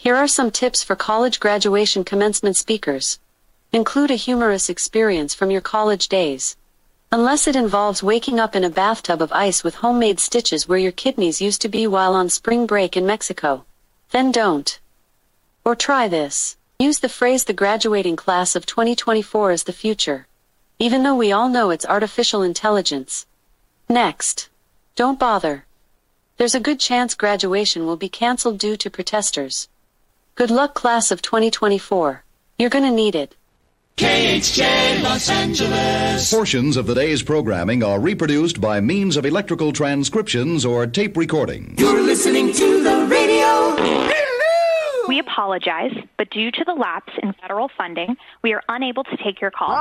Here are some tips for college graduation commencement speakers. Include a humorous experience from your college days. Unless it involves waking up in a bathtub of ice with homemade stitches where your kidneys used to be while on spring break in Mexico. Then don't. Or try this. Use the phrase the graduating class of 2024 is the future. Even though we all know it's artificial intelligence. Next. Don't bother. There's a good chance graduation will be canceled due to protesters. Good luck, class of 2024. You're gonna need it. KHJ Los Angeles. Portions of the day's programming are reproduced by means of electrical transcriptions or tape recording. You're listening to the radio. Hello! We apologize, but due to the lapse in federal funding, we are unable to take your call.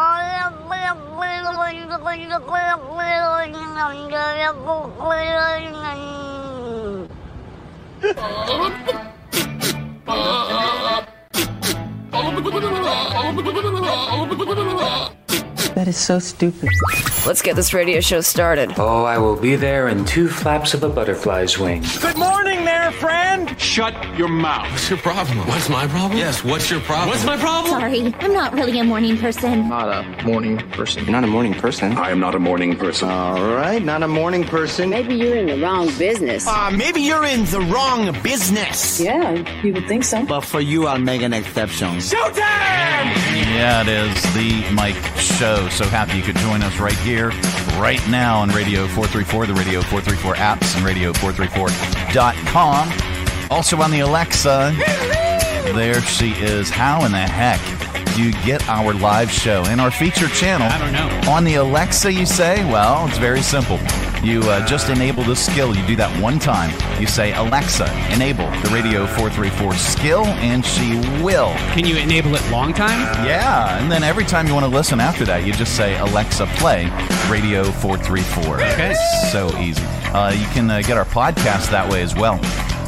That is so stupid. Let's get this radio show started. Oh, I will be there in 2 flaps of a butterfly's wing. Good morning there, friend! Shut your mouth. What's your problem? What's my problem? Yes, what's your problem? What's my problem? Sorry, I'm not really a morning person. Not a morning person. You're not a morning person. I am not a morning person. All right, not a morning person. Maybe you're in the wrong business. Maybe you're in the wrong business. Yeah, you would think so. But for you, I'll make an exception. Showtime! Yeah, it is the Mike Show. So happy you could join us right here, right now on Radio 434, the Radio 434 apps, and radio434.com. Also on the Alexa. There she is. How in the heck do you get our live show and our feature channel? I don't know. On the Alexa, you say? Well, it's very simple. You just enable the skill. You do that one time. You say, Alexa, enable the Radio 434 skill, and she will. Can you enable it long time? Yeah, and then every time you want to listen after that, you just say, Alexa, play Radio 434. Okay. So easy. You can get our podcast that way as well.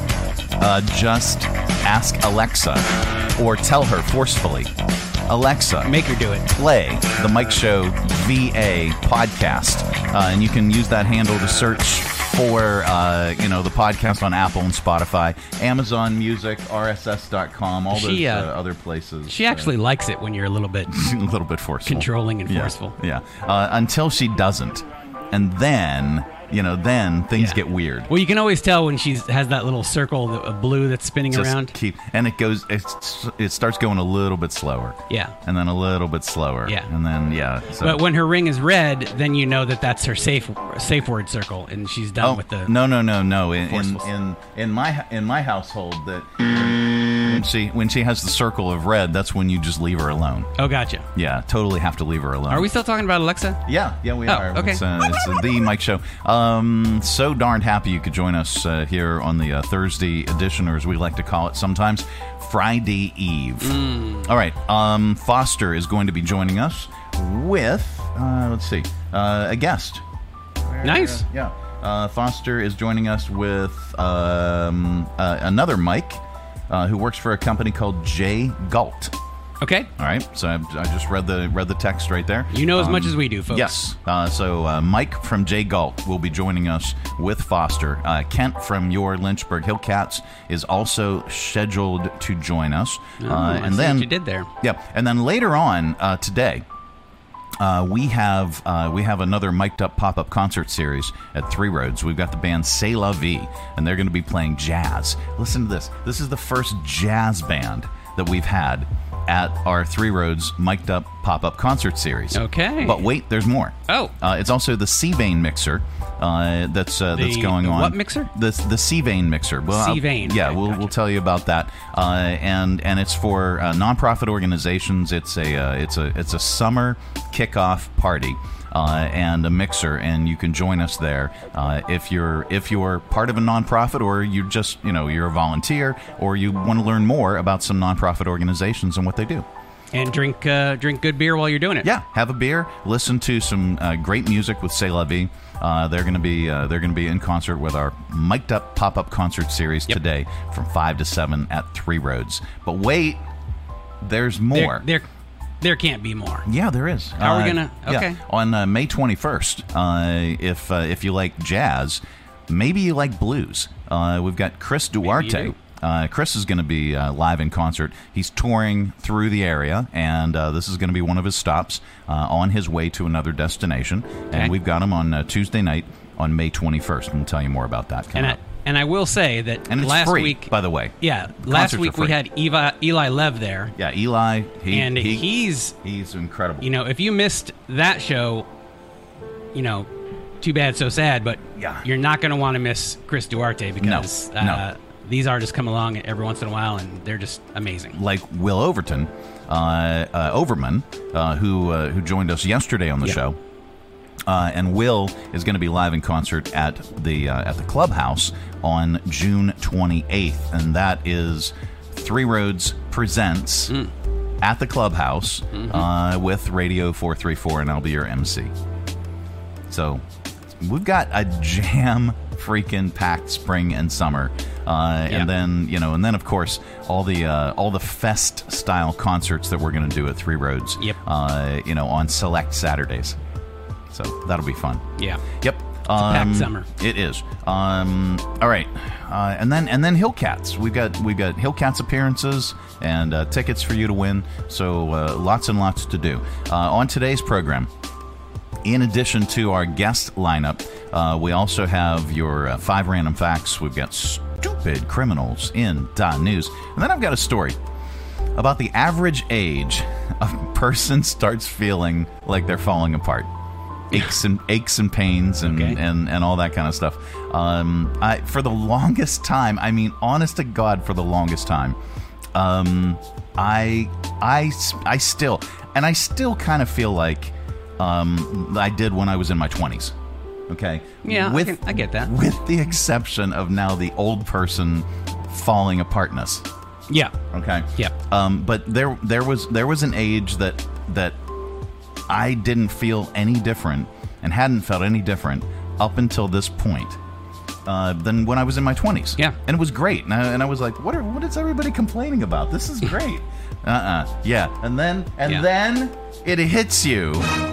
Just ask Alexa or tell her forcefully, Alexa, make her do it. Play the Mike Show VA podcast, and you can use that handle to search for the podcast on Apple and Spotify, Amazon Music, RSS.com, all those other places. She actually likes it when you're a little bit forceful, controlling and forceful. Yeah. Until she doesn't, and then. Then things get weird. Well, you can always tell when she has that little circle of blue that's spinning around. It starts going a little bit slower. Yeah. And then a little bit slower. Yeah. And then, So. But when her ring is red, then you know that that's her safe word circle, and she's done with the. No. In my household, that when she has the circle of red, that's when you just leave her alone. Oh, gotcha. Yeah, totally have to leave her alone. Are we still talking about Alexa? Yeah, we are. Okay. It's the Mike Show. So darned happy you could join us here on the Thursday edition, or as we like to call it sometimes, Friday Eve. All right. Foster is going to be joining us with, a guest. Nice. Yeah. Foster is joining us with another Mike who works for a company called Jay Galt. Okay. All right. So I just read the text right there. You know as much as we do, folks. Yes. So Mike from Jay Galt will be joining us with Foster. Kent from your Lynchburg Hillcats is also scheduled to join us. And then what you did there. Yeah. And then later on today, we have another mic'd up pop-up concert series at Three Roads. We've got the band C'est La Vie, and they're going to be playing jazz. Listen to this. This is the first jazz band that we've had at our Three Roads mic'd up pop-up concert series. Okay. But wait, there's more. Oh. It's also the C-Vein mixer that's going on. What mixer? The C-Vein mixer. Well, C-Vein. Yeah, Okay, we'll tell you about that. And it's for nonprofit organizations. It's a summer kickoff party. And a mixer, and you can join us there if you're part of a nonprofit, or you just you're a volunteer, or you want to learn more about some nonprofit organizations and what they do. And drink good beer while you're doing it. Yeah, have a beer, listen to some great music with C'est La Vie. They're going to be in concert with our mic'd up pop-up concert series today from 5 to 7 at Three Roads. But wait, there's more. There can't be more. Yeah, there is. How are we gonna? Okay. Yeah. On May 21st, if you like jazz, maybe you like blues. We've got Chris Duarte Chris is going to be live in concert. He's touring through the area, and this is going to be one of his stops on his way to another destination. Okay. And we've got him on Tuesday night on May 21st. We'll tell you more about that coming up. And I will say that and it's last free, week, by the way. Yeah, last week we had Eli Lev there. Yeah, Eli. He's incredible. If you missed that show, too bad, so sad. But you're not going to want to miss Chris Duarte because these artists come along every once in a while and they're just amazing. Like Will Overman, who joined us yesterday on the show. And Will is going to be live in concert at the Clubhouse on June 28th, and that is Three Roads Presents at the Clubhouse with Radio 434, and I'll be your MC. So we've got a jam freaking packed spring and summer, and then of course all the fest style concerts that we're going to do at Three Roads. On select Saturdays. So that'll be fun. Yeah. Yep. It's a packed summer. It is. All right. And then Hillcats. We've got Hillcats appearances and tickets for you to win. So lots and lots to do. On today's program, in addition to our guest lineup, we also have your 5 random facts. We've got stupid criminals in .news. And then I've got a story about the average age a person starts feeling like they're falling apart. Aches and pains and all that kind of stuff. For the longest time, I mean, honest to God, for the longest time, I still kind of feel like I did when I was in my 20s. Okay. Yeah, I get that. With the exception of now the old person falling apartness. Yeah. Okay. Yeah. But there was an age that I didn't feel any different and hadn't felt any different up until this point than when I was in my 20s. Yeah. And it was great. And I was like, what is everybody complaining about? This is great. Yeah. And then it hits you.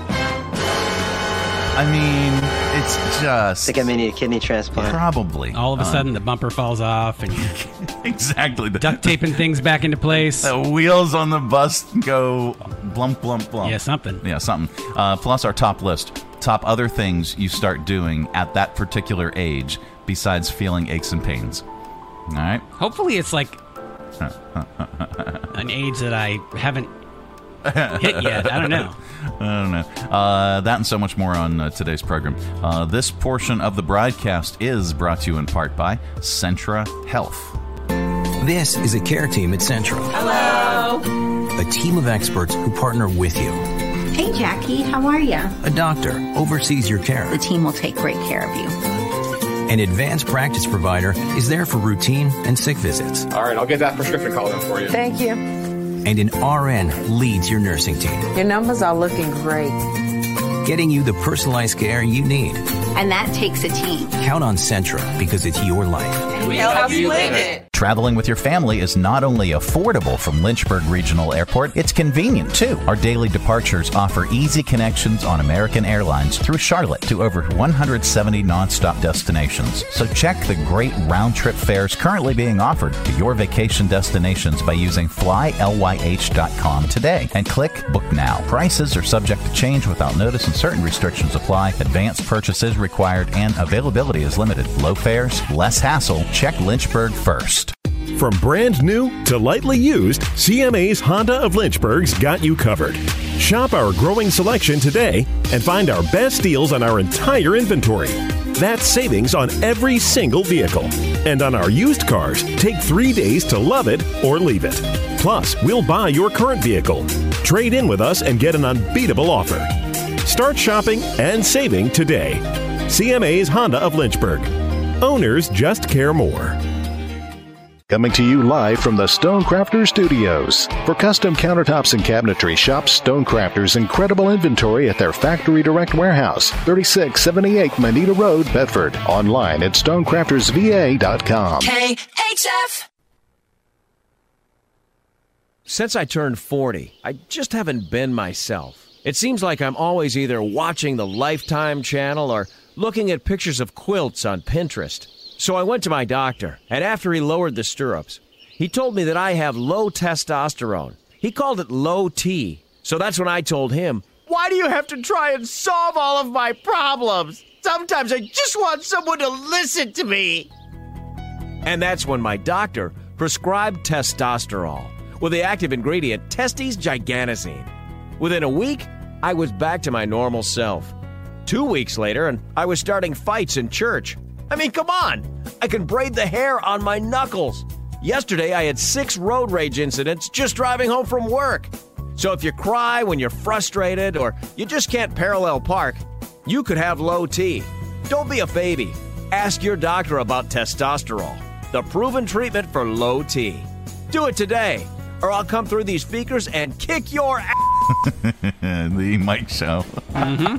I mean, it's just... I think I may need a kidney transplant. Probably. All of a sudden, the bumper falls off, and exactly. Duct taping things back into place. The wheels on the bus go blump, blump, blump. Yeah, something. Plus our top list. Top other things you start doing at that particular age besides feeling aches and pains. All right? Hopefully it's like an age that I haven't hit yet. I don't know. That and so much more on today's program. This portion of the broadcast is brought to you in part by Centra Health. This is a care team at Centra. Hello. A team of experts who partner with you. Hey, Jackie, how are you? A doctor oversees your care. The team will take great care of you. An advanced practice provider is there for routine and sick visits. All right, I'll get that prescription called in for you. Thank you. And an RN leads your nursing team. Your numbers are looking great. Getting you the personalized care you need. And that takes a team. Count on Centra because it's your life. And we help you live it. Traveling with your family is not only affordable from Lynchburg Regional Airport, it's convenient too. Our daily departures offer easy connections on American Airlines through Charlotte to over 170 nonstop destinations. So check the great round-trip fares currently being offered to your vacation destinations by using flylyh.com today and click Book Now. Prices are subject to change without notice and certain restrictions apply. Advanced purchases required and availability is limited. Low fares, less hassle. Check Lynchburg first. From brand new to lightly used, CMA's Honda of Lynchburg's got you covered. Shop our growing selection today and find our best deals on our entire inventory. That's savings on every single vehicle. And on our used cars, take 3 days to love it or leave it. Plus, we'll buy your current vehicle. Trade in with us and get an unbeatable offer. Start shopping and saving today. CMA's Honda of Lynchburg. Owners just care more. Coming to you live from the Stonecrafters Studios. For custom countertops and cabinetry, shop Stonecrafters' incredible inventory at their Factory Direct Warehouse, 3678 Manita Road, Bedford. Online at stonecraftersva.com. KHF. Since I turned 40, I just haven't been myself. It seems like I'm always either watching the Lifetime channel or looking at pictures of quilts on Pinterest. So I went to my doctor, and after he lowered the stirrups, he told me that I have low testosterone. He called it low T. So that's when I told him, "Why do you have to try and solve all of my problems? Sometimes I just want someone to listen to me." And that's when my doctor prescribed testosterol with the active ingredient Testes giganazine. Within a week, I was back to my normal self. 2 weeks later, and I was starting fights in church. I mean, come on! I can braid the hair on my knuckles. Yesterday, I had 6 road rage incidents just driving home from work. So if you cry when you're frustrated or you just can't parallel park, you could have low T. Don't be a baby. Ask your doctor about testosterol, the proven treatment for low T. Do it today, or I'll come through these speakers and kick your ass. The Mike Show. Mm-hmm.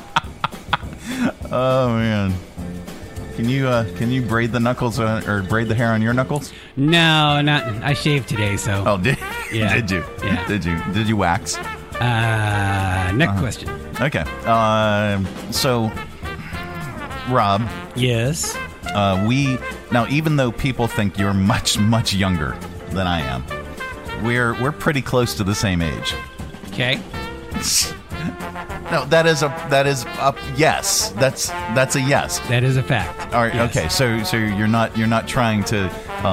Oh, man. Can you braid the knuckles or braid the hair on your knuckles? No, not. I shaved today, so. Oh, did you? Yeah. Did you wax? Next question. Okay. So, Rob. Yes. Now, even though people think you're much, much younger than I am, we're pretty close to the same age. Okay. No, that is a yes. That's a yes. That is a fact. All right. Yes. Okay. So you're not trying to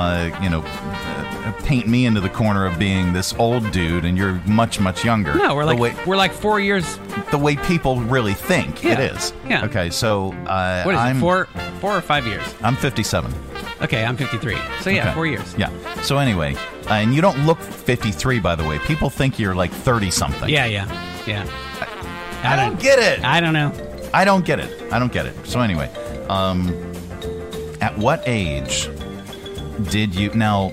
paint me into the corner of being this old dude, and you're much, much younger. No, we're like 4 years. The way people really think it is. Yeah. Okay. So what is it? 4 or 5 years? I'm 57. Okay, I'm 53. So yeah, Okay. 4 years. Yeah. So anyway, and you don't look 53, by the way. People think you're like 30 something. Yeah. I don't get it. I don't know. I don't get it. So anyway, at what age did you now?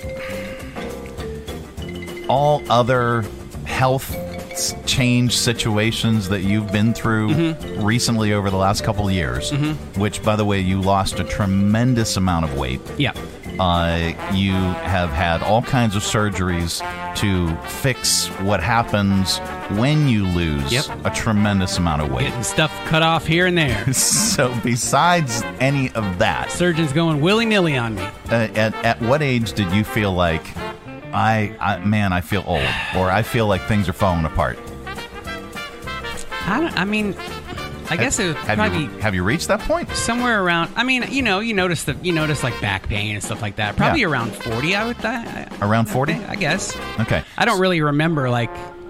All other health change situations that you've been through recently over the last couple of years, which, by the way, you lost a tremendous amount of weight. Yeah. You have had all kinds of surgeries to fix what happens when you lose a tremendous amount of weight. Getting stuff cut off here and there. So besides any of that, surgeons going willy-nilly on me. At what age did you feel like, I feel old, or I feel like things are falling apart? I guess it would probably have you reached that point? Somewhere around. I mean, you notice like back pain and stuff like that. Probably around 40. I would think. Around 40? I guess. Okay. I don't really remember like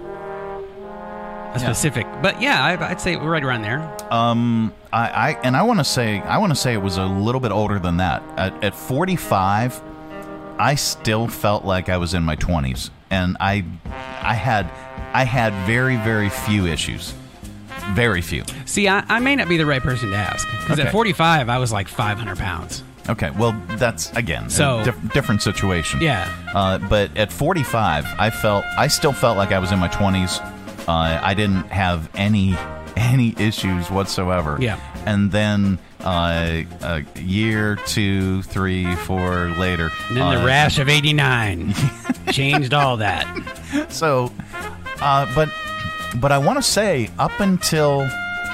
a specific, but yeah, I'd say right around there. I want to say it was a little bit older than that. At 45, I still felt like I was in my 20s, and I had very, very few issues. Very few. See, I may not be the right person to ask, because at 45, I was like 500 pounds. Okay, well, that's, again, so, a different situation. Yeah. But at 45, I still felt like I was in my 20s. I didn't have any issues whatsoever. Yeah. And then a year, 2, 3, 4 later. And then the rash of 89 changed all that. So, but I want to say up until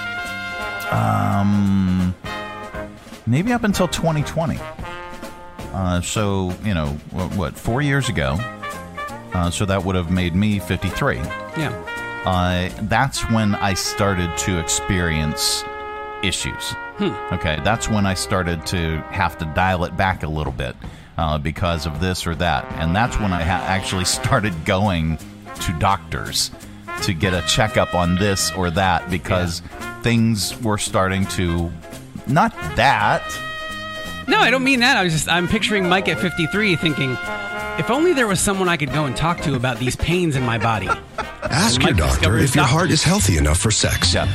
maybe up until 2020. So, 4 years ago. So that would have made me 53. Yeah. That's when I started to experience issues. Okay, that's when I started to have to dial it back a little bit because of this or that. And that's when I actually started going to doctors to get a checkup on this or that, because things were starting to... Not that. No, I don't mean that. I'm picturing Mike at 53 thinking, if only there was someone I could go and talk to about these pains in my body. Ask your doctor if your heart is healthy enough for sex. Yeah.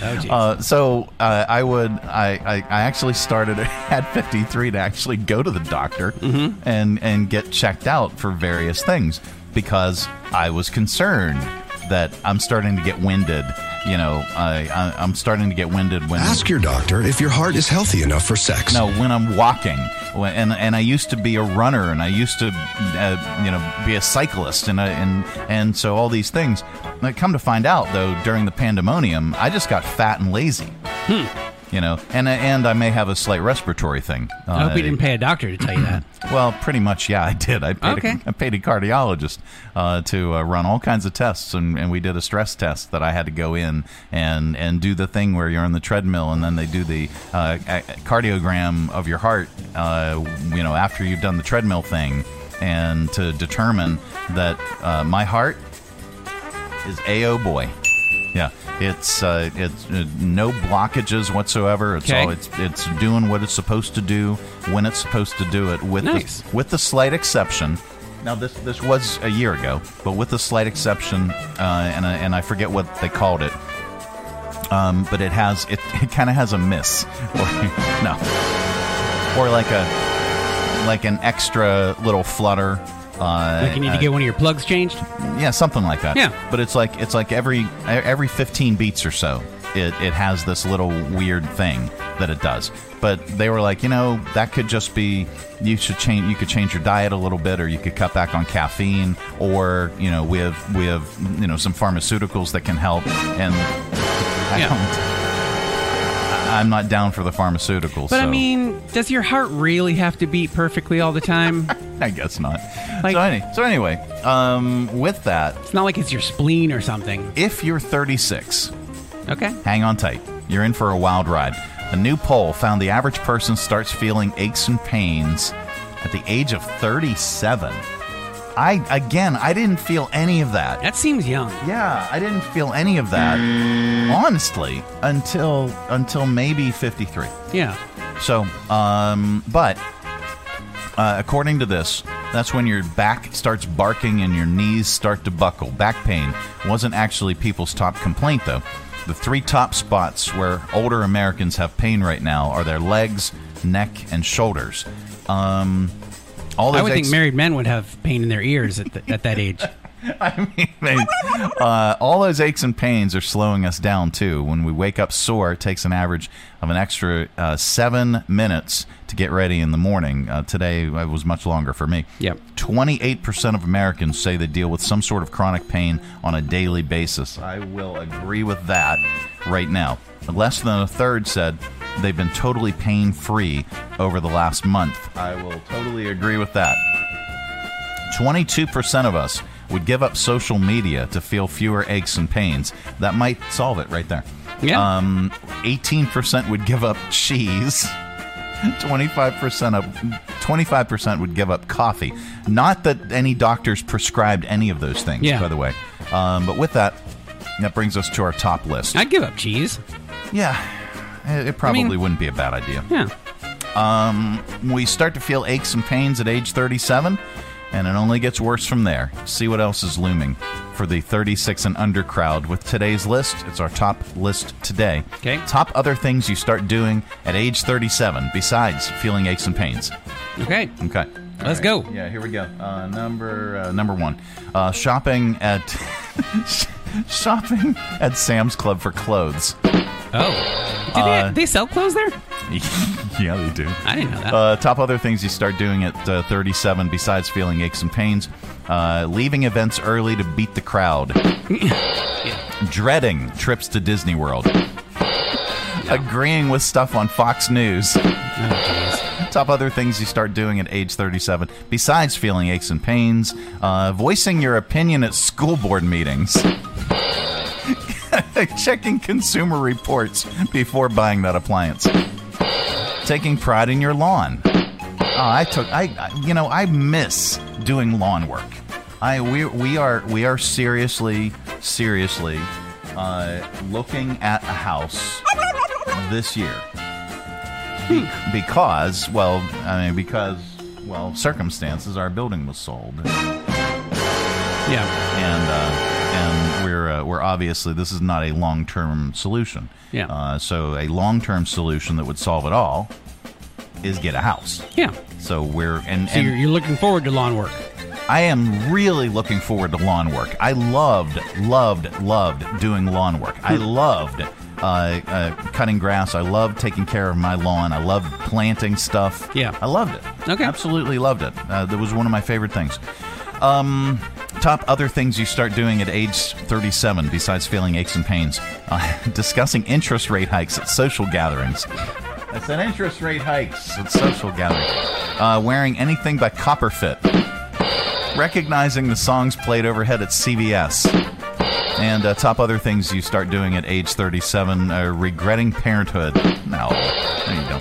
I actually started at 53 to actually go to the doctor and get checked out for various things, because I was concerned that I'm starting to get winded. I'm starting to get winded when... Ask your doctor if your heart is healthy enough for sex. No, when I'm walking. And I used to be a runner, and I used to, be a cyclist, and so all these things. I come to find out, though, during the pandemonium, I just got fat and lazy. and I may have a slight respiratory thing. I hope you didn't pay a doctor to tell you that. Well, pretty much, yeah, I did. I paid a cardiologist to run all kinds of tests, and we did a stress test that I had to go in and do the thing where you're on the treadmill, and then they do the cardiogram of your heart, after you've done the treadmill thing, and to determine that my heart is A-oh boy. Yeah, it's no blockages whatsoever. It's doing what it's supposed to do when it's supposed to do it. With the slight exception. Now this was a year ago, but with the slight exception, and I forget what they called it. But it kind of has a miss, or like an extra little flutter. Like you need to get one of your plugs changed? Yeah, something like that. Yeah. But it's like every 15 beats or so, it has this little weird thing that it does. But they were like, that could just be you could change your diet a little bit, or you could cut back on caffeine, or we have some pharmaceuticals that can help. And I'm not down for the pharmaceuticals. But I mean, does your heart really have to beat perfectly all the time? I guess not. So anyway, with that, it's not like it's your spleen or something. If you're 36, okay, hang on tight. You're in for a wild ride. A new poll found the average person starts feeling aches and pains at the age of 37. I didn't feel any of that. That seems young. Yeah, I didn't feel any of that, honestly, until maybe 53. Yeah. So, but according to this, that's when your back starts barking and your knees start to buckle. Back pain wasn't actually people's top complaint, though. The 3 top spots where older Americans have pain right now are their legs, neck, and shoulders. I would think married men would have pain in their ears at that age. I mean, all those aches and pains are slowing us down, too. When we wake up sore, it takes an average of an extra 7 minutes to get ready in the morning. Today, it was much longer for me. Yep. 28% of Americans say they deal with some sort of chronic pain on a daily basis. I will agree with that right now. Less than a third said they've been totally pain-free over the last month. I will totally agree with that. 22% of us would give up social media to feel fewer aches and pains. That might solve it right there. Yeah. 18% would give up cheese. 25% would give up coffee. Not that any doctors prescribed any of those things, by the way. But with that brings us to our top list. I'd give up cheese. Yeah. It probably wouldn't be a bad idea. Yeah. We start to feel aches and pains at age 37, and it only gets worse from there. See what else is looming for the 36 and under crowd with today's list. It's our top list today. Okay. Top other things you start doing at age 37 besides feeling aches and pains. Okay. Let's go. Yeah, here we go. Number 1. Shopping at Sam's Club for clothes. Oh. Do they sell clothes there? Yeah, they do. I didn't know that. Top other things you start doing at 37 besides feeling aches and pains. Leaving events early to beat the crowd. Dreading trips to Disney World. Agreeing with stuff on Fox News. Top other things you start doing at age 37 besides feeling aches and pains. Voicing your opinion at school board meetings. Checking consumer reports before buying that appliance. Taking pride in your lawn. I miss doing lawn work. We are seriously looking at a house this year because circumstances. Our building was sold. Yeah, and we're obviously, this is not a long-term solution. Yeah. So a long-term solution that would solve it all is get a house. Yeah. So you're looking forward to lawn work. I am really looking forward to lawn work. I loved doing lawn work. I loved cutting grass. I loved taking care of my lawn. I loved planting stuff. Yeah. I loved it. Okay. Absolutely loved it. That was one of my favorite things. Top other things you start doing at age 37 besides feeling aches and pains. Discussing interest rate hikes at social gatherings. That's an interest rate hikes at social gatherings. Wearing anything but copper fit. Recognizing the songs played overhead at CVS. And top other things you start doing at age 37, regretting parenthood. No, there you go.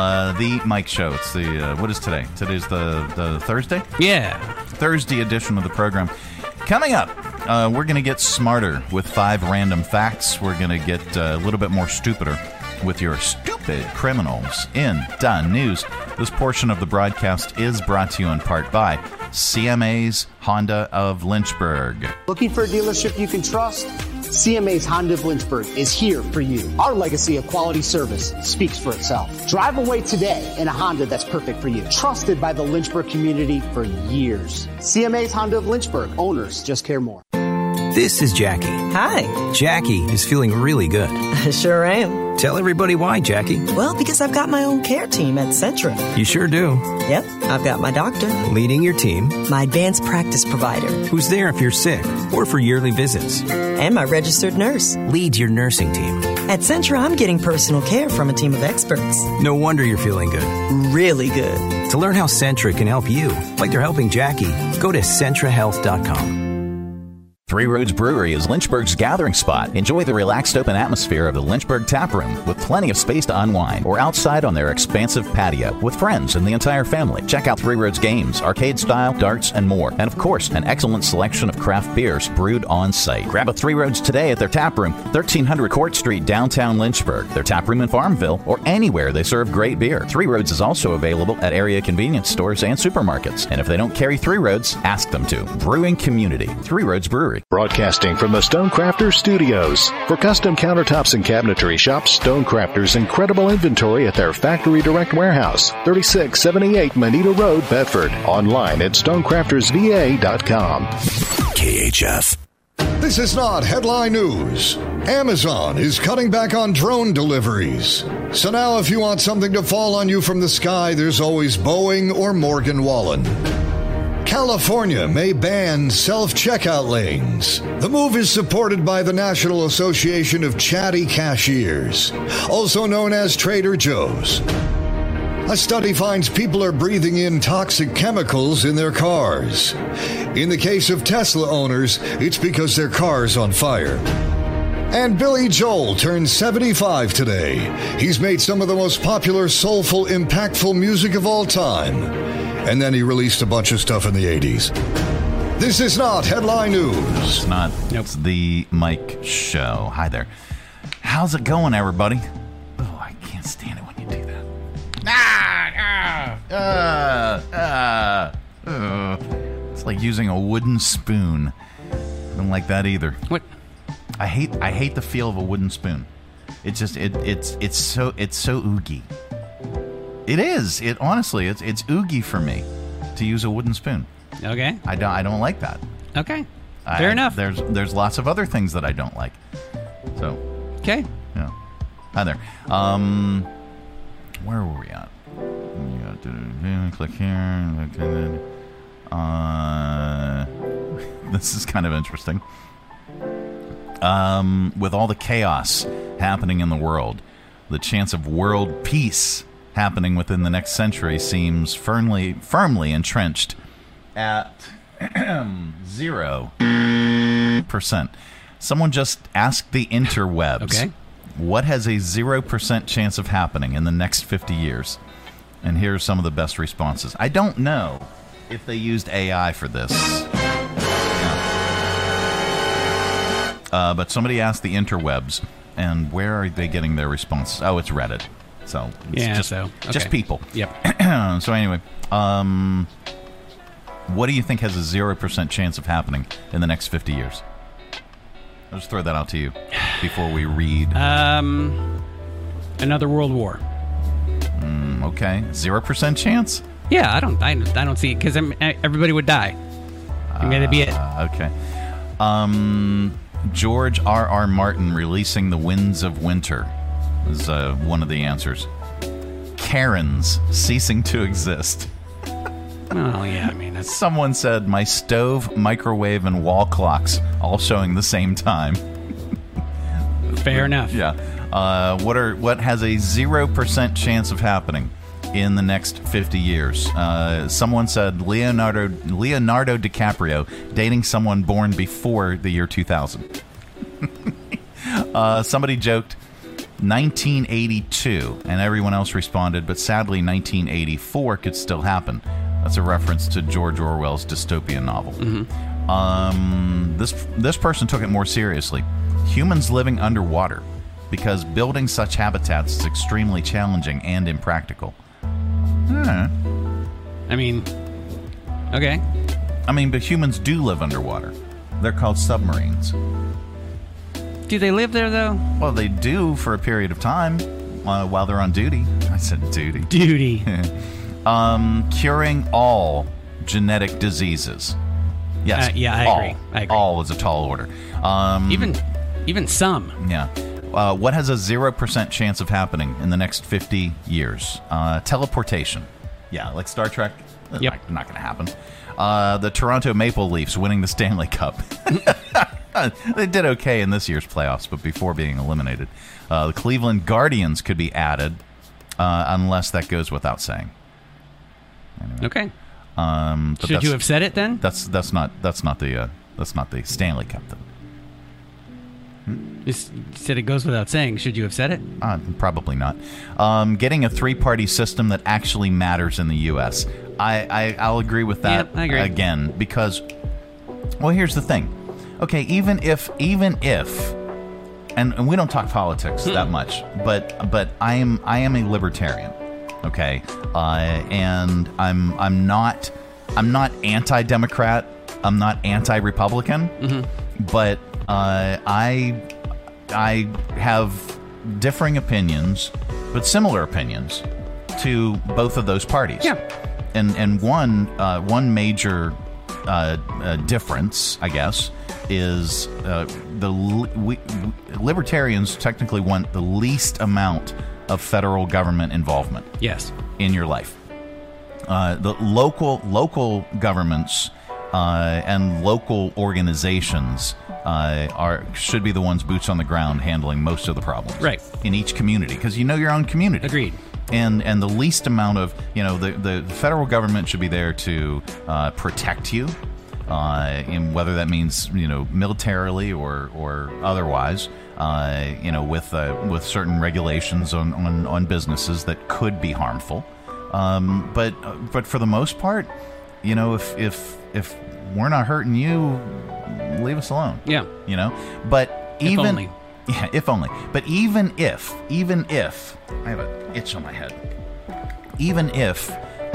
The Mike Show. It's the, what is today? Today's the Thursday? Yeah. Thursday edition of the program. Coming up, we're going to get smarter with 5 random facts. We're going to get a little bit more stupider with your stupid criminals in the news. This portion of the broadcast is brought to you in part by CMA's Honda of Lynchburg. Looking for a dealership you can trust? CMA's Honda of Lynchburg is here for you. Our legacy of quality service speaks for itself. Drive away today in a Honda that's perfect for you. Trusted by the Lynchburg community for years. CMA's Honda of Lynchburg. Owners just care more. This is Jackie. Hi. Jackie is feeling really good. I sure am. Tell everybody why, Jackie. Well, because I've got my own care team at Centra. You sure do. Yep. I've got my doctor. Leading your team. My advanced practice provider. Who's there if you're sick or for yearly visits. And my registered nurse. Leads your nursing team. At Centra, I'm getting personal care from a team of experts. No wonder you're feeling good. Really good. To learn how Centra can help you, like they're helping Jackie, go to CentraHealth.com. Three Roads Brewery is Lynchburg's gathering spot. Enjoy the relaxed open atmosphere of the Lynchburg Tap Room with plenty of space to unwind or outside on their expansive patio with friends and the entire family. Check out Three Roads games, arcade style, darts, and more. And of course, an excellent selection of craft beers brewed on site. Grab a Three Roads today at their tap room, 1300 Court Street, downtown Lynchburg, their tap room in Farmville, or anywhere they serve great beer. Three Roads is also available at area convenience stores and supermarkets. And if they don't carry Three Roads, ask them to. Brewing community. Three Roads Brewery. Broadcasting from the Stonecrafters Studios. For custom countertops and cabinetry, shop Stonecrafters' incredible inventory at their Factory Direct Warehouse, 3678 Manita Road, Bedford. Online at stonecraftersva.com. KHF. This is not headline news. Amazon is cutting back on drone deliveries. So now if you want something to fall on you from the sky, there's always Boeing or Morgan Wallen. California may ban self-checkout lanes. The move is supported by the National Association of Chatty Cashiers, also known as Trader Joe's. A study finds people are breathing in toxic chemicals in their cars. In the case of Tesla owners, it's because their car's on fire. And Billy Joel turned 75 today. He's made some of the most popular, soulful, impactful music of all time. And then he released a bunch of stuff in the 80s. This is not headline news. It's not. Nope. It's the Mike Show. Hi there. How's it going, everybody? Oh, I can't stand it when you do that. It's like using a wooden spoon. I don't like that either. What? I hate the feel of a wooden spoon. It's just it's so oogie. It is. It honestly, it's oogie for me to use a wooden spoon. Okay. I don't like that. Okay. Fair enough. There's lots of other things that I don't like. So. Okay. Yeah. Hi there. Where were we at? Click here. This is kind of interesting. With all the chaos happening in the world, the chance of world peace happening within the next century seems firmly entrenched at 0%. Someone just asked the interwebs, okay, what has a 0% chance of happening in the next 50 years? And here's some of the best responses. I don't know if they used AI for this. But somebody asked the interwebs, and where are they getting their responses? Oh, it's Reddit. So it's just people. Yep. So anyway, what do you think has a 0% chance of happening in the next 50 years? I'll just throw that out to you before we read. Another world war. Okay, 0% chance. Yeah, I don't see it because everybody would die. That'd be it. Okay. George R.R. Martin releasing The Winds of Winter is one of the answers. Karens ceasing to exist. Oh, yeah, I mean, that's... Someone said, my stove, microwave, and wall clocks all showing the same time. Fair enough. Yeah. What has a 0% chance of happening in the next 50 years? Someone said Leonardo DiCaprio dating someone born before the year 2000. Somebody joked 1982, and everyone else responded, but sadly 1984 could still happen. That's a reference to George Orwell's dystopian novel. Mm-hmm. This person took it more seriously. Humans living underwater, because building such habitats is extremely challenging and impractical. I mean, okay. I mean, but humans do live underwater. They're called submarines. Do they live there, though? Well, they do for a period of time while they're on duty. I said duty. Duty. Curing all genetic diseases. Yes. Yeah, I agree. All is a tall order. Even some. Yeah. What has a 0% chance of happening in the next 50 years? Teleportation. Yeah, like Star Trek. Yep. Not going to happen. The Toronto Maple Leafs winning the Stanley Cup. They did okay in this year's playoffs, but before being eliminated. The Cleveland Guardians could be added, unless that goes without saying. Anyway. Okay. Should you have said it then? That's not the Stanley Cup then. You said it goes without saying. Should you have said it? Probably not. Getting a three-party system that actually matters in the U.S. I'll agree with that. I agree. Again, because, well, here's the thing. Okay, even if, and we don't talk politics that much, but I am a libertarian. Okay, and I'm not anti-Democrat. I'm not anti-Republican. Mm-hmm. But I have differing opinions, but similar opinions to both of those parties. Yeah. And one major difference, I guess, is libertarians technically want the least amount of federal government involvement. Yes. In your life. The local governments and local organizations should be the ones boots on the ground handling most of the problems. Right. In each community, because you know your own community. Agreed. And the least amount of, the federal government should be there to protect you, and whether that means, militarily or otherwise, with certain regulations on businesses that could be harmful. But for the most part, if we're not hurting you, leave us alone. Yeah. But even if only. Yeah, if only. But even if I have an itch on my head. Even if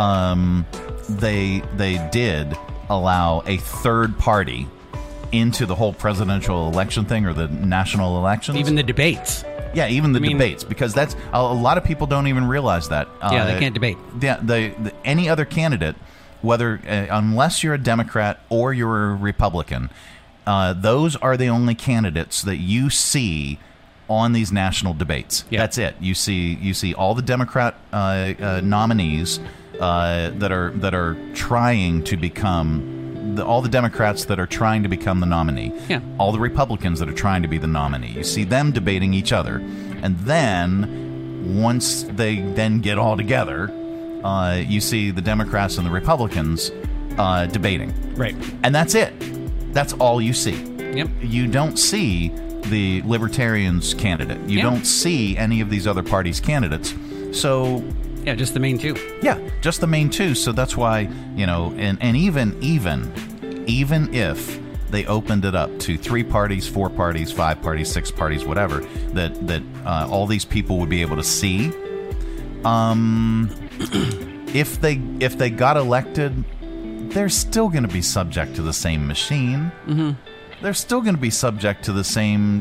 they did allow a third party into the whole presidential election thing or the national elections, even the debates. Yeah, even the debates, because that's a lot of people don't even realize that. Yeah, they can't debate. Yeah, any other candidate, whether unless you're a Democrat or you're a Republican, those are the only candidates that you see on these national debates. Yeah. That's it. You see all the Democrat nominees that are trying to become. All the Democrats that are trying to become the nominee. Yeah. All the Republicans that are trying to be the nominee. You see them debating each other. And then, once they then get all together, you see the Democrats and the Republicans debating. Right. And that's it. That's all you see. Yep. You don't see the Libertarians candidate. You don't see any of these other parties' candidates. So... yeah, just the main two. Yeah, just the main two. So that's why, and even if they opened it up to 3 parties, 4 parties, 5 parties, 6 parties, whatever, that all these people would be able to see, if they got elected, they're still going to be subject to the same machine. Mm-hmm. They're still going to be subject to the same,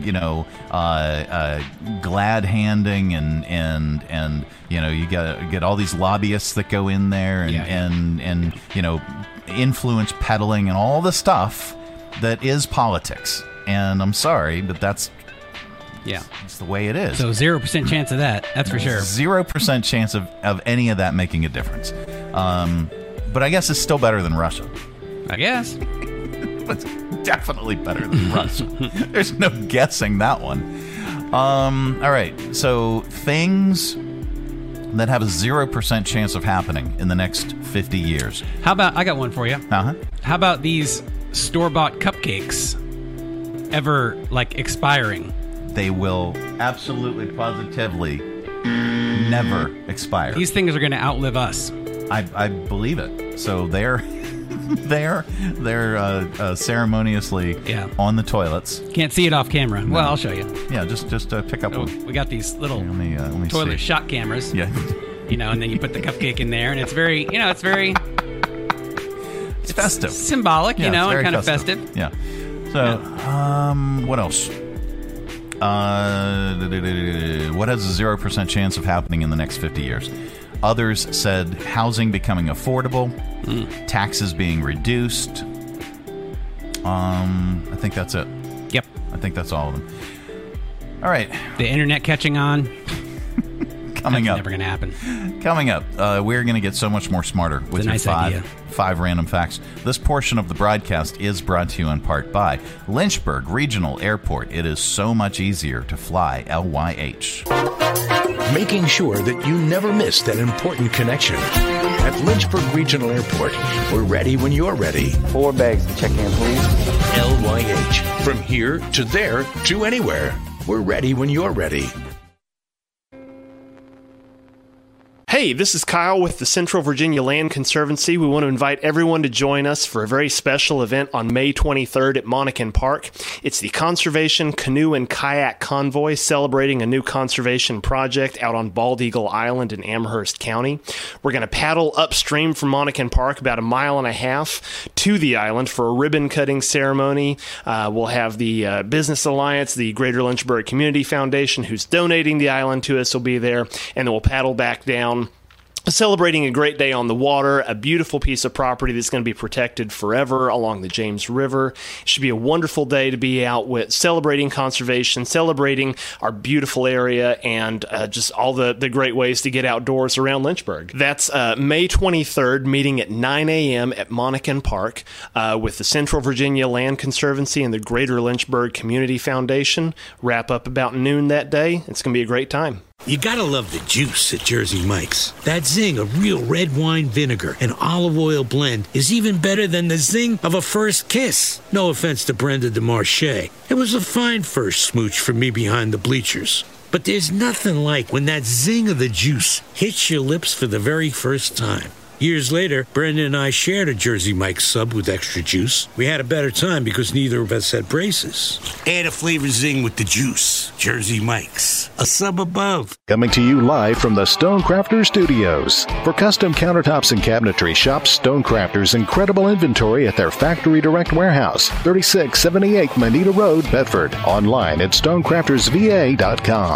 glad handing and you get all these lobbyists that go in there and influence peddling and all the stuff that is politics. And I'm sorry, but that's the way it is. So 0% chance of that. That's for sure. 0% chance of any of that making a difference. But I guess it's still better than Russia. I guess. It's definitely better than Russia. There's no guessing that one. All right. So things that have a 0% chance of happening in the next 50 years. How about, I got one for you. Uh-huh. How about these store-bought cupcakes ever, like, expiring? They will absolutely, positively never expire. These things are going to outlive us. I believe it. So they're ceremoniously on the toilets. Can't see it off camera. No. Well, I'll show you. Yeah, just pick up one. We got these little let me toilet see. shot cameras. Yeah. And then you put the cupcake in there, and it's very, it's festive. Symbolic, Yeah, and kind of festive. Yeah. So, what else? What has a 0% chance of happening in the next 50 years? Others said housing becoming affordable, taxes being reduced. I think that's it. Yep. I think that's all of them. All right. The internet catching on. Coming That's up. never going to happen. Coming up, we're going to get so much more smarter with your nice idea. five random facts. This portion of the broadcast is brought to you in part by Lynchburg Regional Airport. It is so much easier to fly LYH. Making sure that you never miss that important connection. At Lynchburg Regional Airport, we're ready when you're ready. 4 bags to check in, please. LYH. From here to there to anywhere. We're ready when you're ready. Hey, this is Kyle with the Central Virginia Land Conservancy. We want to invite everyone to join us for a very special event on May 23rd at Monacan Park. It's the Conservation Canoe and Kayak Convoy, celebrating a new conservation project out on Bald Eagle Island in Amherst County. We're going to paddle upstream from Monacan Park about 1.5 miles to the island for a ribbon-cutting ceremony. We'll have the Business Alliance, the Greater Lynchburg Community Foundation, who's donating the island to us, will be there, and then we'll paddle back down, celebrating a great day on the water, a beautiful piece of property that's going to be protected forever along the James River. It should be a wonderful day to be out with, celebrating conservation, celebrating our beautiful area, and just all the great ways to get outdoors around Lynchburg. That's May 23rd, meeting at 9 a.m. at Monacan Park with the Central Virginia Land Conservancy and the Greater Lynchburg Community Foundation. Wrap up about noon that day. It's going to be a great time. You gotta love the juice at Jersey Mike's. That zing of real red wine vinegar and olive oil blend is even better than the zing of a first kiss. No offense to Brenda DeMarche. It was a fine first smooch for me behind the bleachers. But there's nothing like when that zing of the juice hits your lips for the very first time. Years later, Brenda and I shared a Jersey Mike's sub with extra juice. We had a better time because neither of us had braces. Add a flavor zing with the juice. Jersey Mike's. A sub above. Coming to you live from the Stonecrafter Studios. For custom countertops and cabinetry, shop Stonecrafter's incredible inventory at their Factory Direct Warehouse, 3678 Manita Road, Bedford. Online at stonecraftersva.com.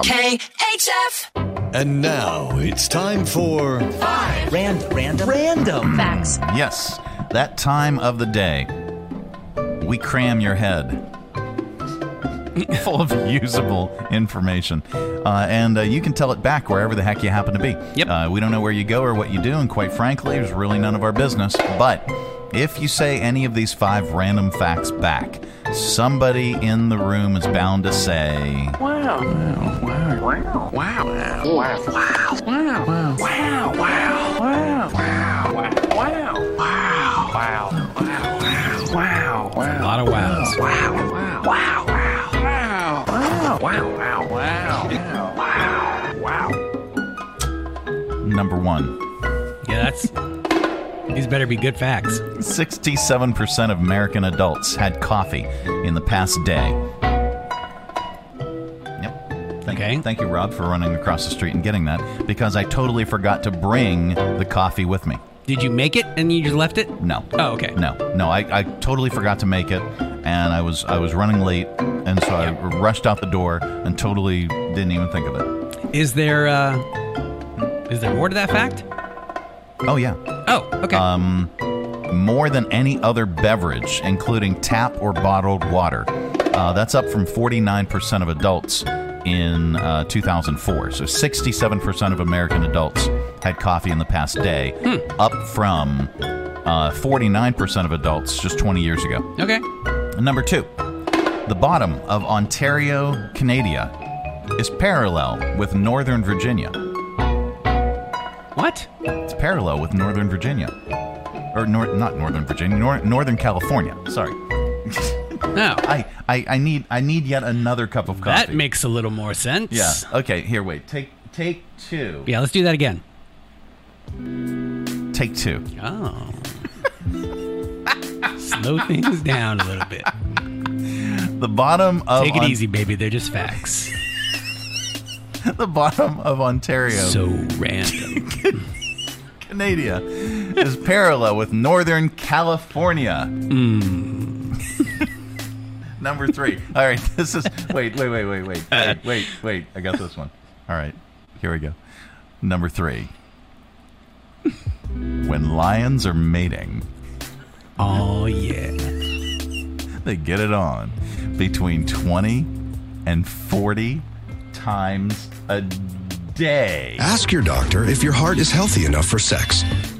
KHF. And now it's time for 5 Random facts. Yes, that time of the day, we cram your head full of usable information. And you can tell it back wherever the heck you happen to be. Yep. We don't know where you go or what you do, and quite frankly, it's really none of our business. But if you say any of these 5 random facts back, somebody in the room is bound to say, Wow. Wow. Wow. Wow. Wow. Wow. Wow. Wow. Wow. Wow. Wow. Wow. Wow. Wow. Wow. Wow. A lot of wows. Wow. Wow. Wow. Wow. Wow. Wow. Wow. Wow. number 1. Yeah, these better be good facts. 67% of American adults had coffee in the past day. Yep. Thank you, Rob, for running across the street and getting that, because I totally forgot to bring the coffee with me. Did you make it and you just left it? No. Oh, okay. No, I totally forgot to make it, and I was running late, and so I rushed out the door and totally didn't even think of it. Is there more to that fact? Oh, yeah. Oh, okay. More than any other beverage, including tap or bottled water. That's up from 49% of adults in 2004. So 67% of American adults had coffee in the past day, up from 49% of adults just 20 years ago. Okay. Number 2, the bottom of Ontario, Canada is parallel with Northern Virginia. What? It's parallel with Northern Virginia. Or not Northern Virginia, Northern California. Sorry. No. I need yet another cup of coffee. That makes a little more sense. Yeah. Okay, here, wait. Take 2. Yeah, let's do that again. Take 2. Oh. Slow things down a little bit. The bottom of... Take it easy, baby. They're just facts. The bottom of Ontario. So random. Canada is parallel with Northern California. Number 3. All right, this is... Wait. Wait. I got this one. All right, here we go. Number 3. When lions are mating... Oh, yeah. They get it on between 20 and 40 times a day. Ask your doctor if your heart is healthy enough for sex.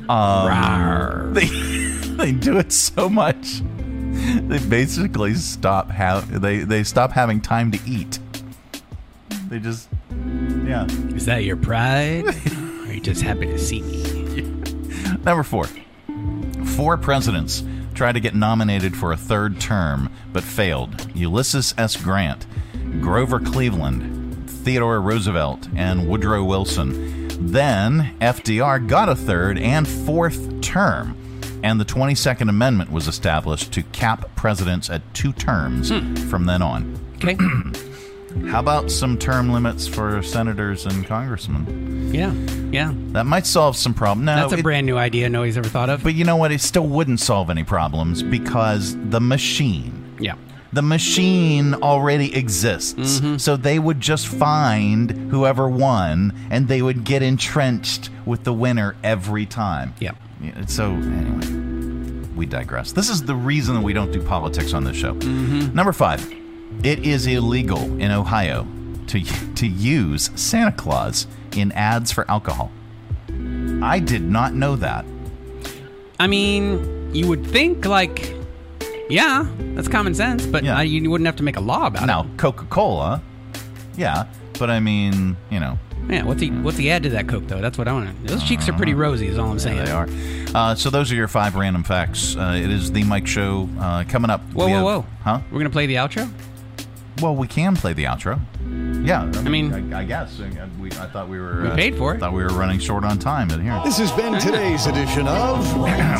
They do it so much. They basically stop having time to eat. They just, yeah. Is that your pride? Or are you just happy to see me? Number 4. 4 presidents tried to get nominated for a 3rd term, but failed. Ulysses S. Grant, Grover Cleveland, Theodore Roosevelt, and Woodrow Wilson. Then FDR got a 3rd and 4th term, and the 22nd Amendment was established to cap presidents at 2 terms from then on. Okay. How about some term limits for senators and congressmen? Yeah. That might solve some problems. No, that's a brand new idea nobody's ever thought of. But you know what? It still wouldn't solve any problems because the machine. Yeah. The machine already exists. So they would just find whoever won and they would get entrenched with the winner every time. Yeah. So, anyway, we digress. This is the reason that we don't do politics on this show. Number 5. It is illegal in Ohio to use Santa Claus in ads for alcohol. I did not know that. I mean, you would think, like, yeah, that's common sense, but you wouldn't have to make a law about it. Now, Coca-Cola, yeah, but I mean, you know. Yeah, what's the add to that Coke, though? That's what I want to know. Those cheeks are pretty rosy, is all I'm saying. Yeah, they are. So those are your 5 random facts. It is the Mike Show coming up. Whoa. Huh? We're going to play the outro? Well, we can play the outro. Yeah, I mean, I guess. I thought we were... we paid for it. I thought we were running short on time, but here. This has been today's edition of... 1, 2, 3, 4,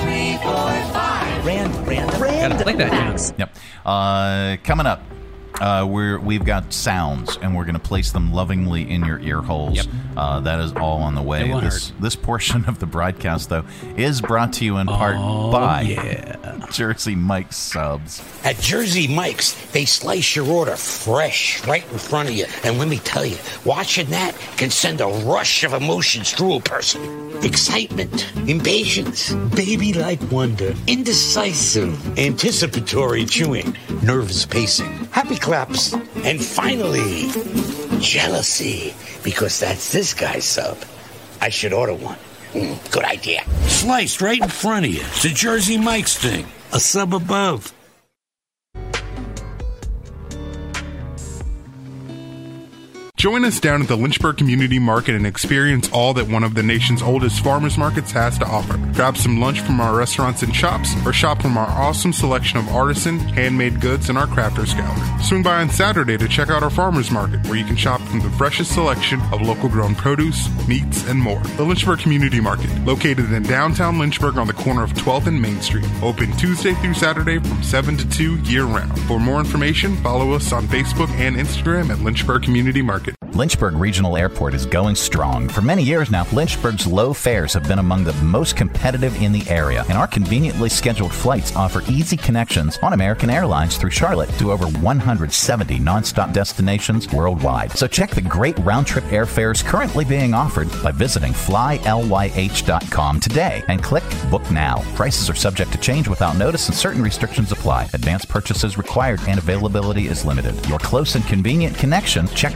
5. Random. Gotta play that now. Yep. Coming up, we've got sounds, and we're going to place them lovingly in your ear holes. Yep. That is all on the way. It won't hurt. This portion of the broadcast, though, is brought to you in part by Jersey Mike's Subs. At Jersey Mike's, they slice your order fresh right in front of you. And let me tell you, watching that can send a rush of emotions through a person. Excitement, impatience, baby-like wonder, indecisive, anticipatory chewing, nervous pacing, happy claps, and finally, jealousy, because that's this guy's sub. I should order one. Good idea. Sliced right in front of you. It's a Jersey Mike's thing. A sub above. Join us down at the Lynchburg Community Market and experience all that one of the nation's oldest farmers markets has to offer. Grab some lunch from our restaurants and shops, or shop from our awesome selection of artisan, handmade goods and our crafters gallery. Swing by on Saturday to check out our farmers market, where you can shop from the freshest selection of local grown produce, meats, and more. The Lynchburg Community Market, located in downtown Lynchburg on the corner of 12th and Main Street. Open Tuesday through Saturday from 7 to 2 year-round. For more information, follow us on Facebook and Instagram at Lynchburg Community Market. Lynchburg Regional Airport is going strong. For many years now, Lynchburg's low fares have been among the most competitive in the area, and our conveniently scheduled flights offer easy connections on American Airlines through Charlotte to over 170 nonstop destinations worldwide. So check the great round-trip airfares currently being offered by visiting flylyh.com today and click Book Now. Prices are subject to change without notice and certain restrictions apply. Advanced purchases required and availability is limited. Your close and convenient connection. Check Lynchburg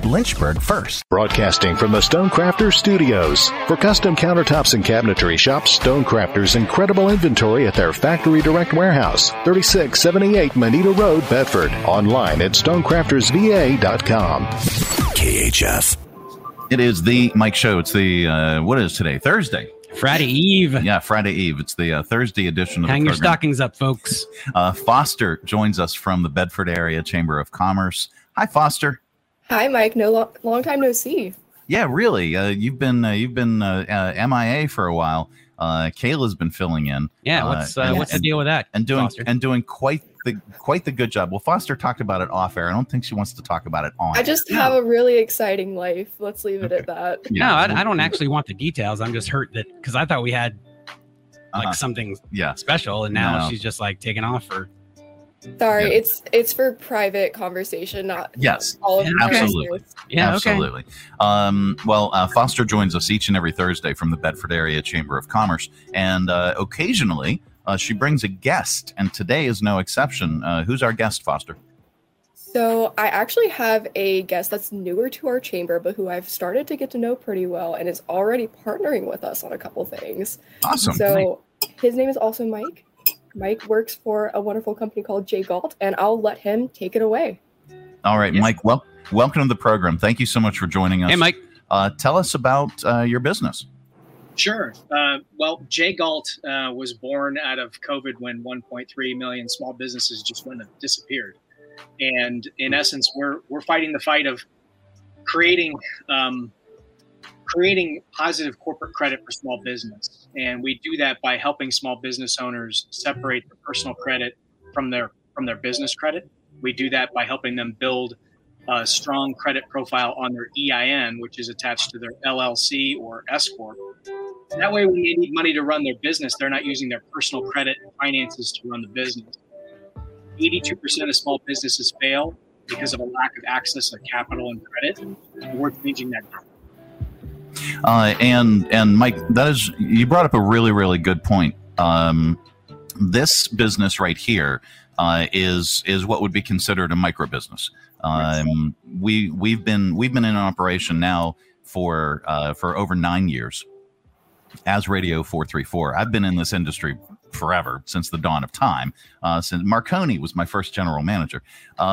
Lynchburg first. Broadcasting from the Stonecrafters Studios. For custom countertops and cabinetry, shop Stonecrafters' incredible inventory at their Factory Direct Warehouse, 3678 Manita Road, Bedford. Online at stonecraftersva.com. KHF. It is the Mike Show. It's the, what is today? Thursday. Friday Eve. Yeah, Friday Eve. It's the Thursday edition of Hang the your program. stockings up, folks. Foster joins us from the Bedford Area Chamber of Commerce. Hi, Foster. Hi, Mike. Long time no see. Yeah, really. You've been MIA for a while. Kayla's been filling in. Yeah, what's the deal with that? And doing quite the good job. Well, Foster talked about it off air. I don't think she wants to talk about it on. I just have a really exciting life. Let's leave it at that. Yeah. No, I don't actually want the details. I'm just hurt that because I thought we had something special, and now she's just like taking off for. Sorry, it's for private conversation, not all of absolutely. Yeah, absolutely. Foster joins us each and every Thursday from the Bedford Area Chamber of Commerce, and occasionally she brings a guest, and today is no exception. Who's our guest, Foster? So I actually have a guest that's newer to our chamber, but who I've started to get to know pretty well, and is already partnering with us on a couple things. Awesome. So his name is also Mike. Mike works for a wonderful company called Jay Galt, and I'll let him take it away. All right, Mike, welcome to the program. Thank you so much for joining us. Hey, Mike. Tell us about your business. Sure. Jay Galt was born out of COVID when 1.3 million small businesses just went and disappeared. And in essence, we're fighting the fight of creating positive corporate credit for small business. And we do that by helping small business owners separate their personal credit from their business credit. We do that by helping them build a strong credit profile on their EIN, which is attached to their LLC or S Corp. That way, when they need money to run their business, they're not using their personal credit and finances to run the business. 82% of small businesses fail because of a lack of access to capital and credit. And we're changing that now. And Mike, you brought up a really, really good point. This business right here is what would be considered a micro business. We've been in operation now for over 9 years as Radio 434. I've been in this industry forever, since the dawn of time. Since Marconi was my first general manager.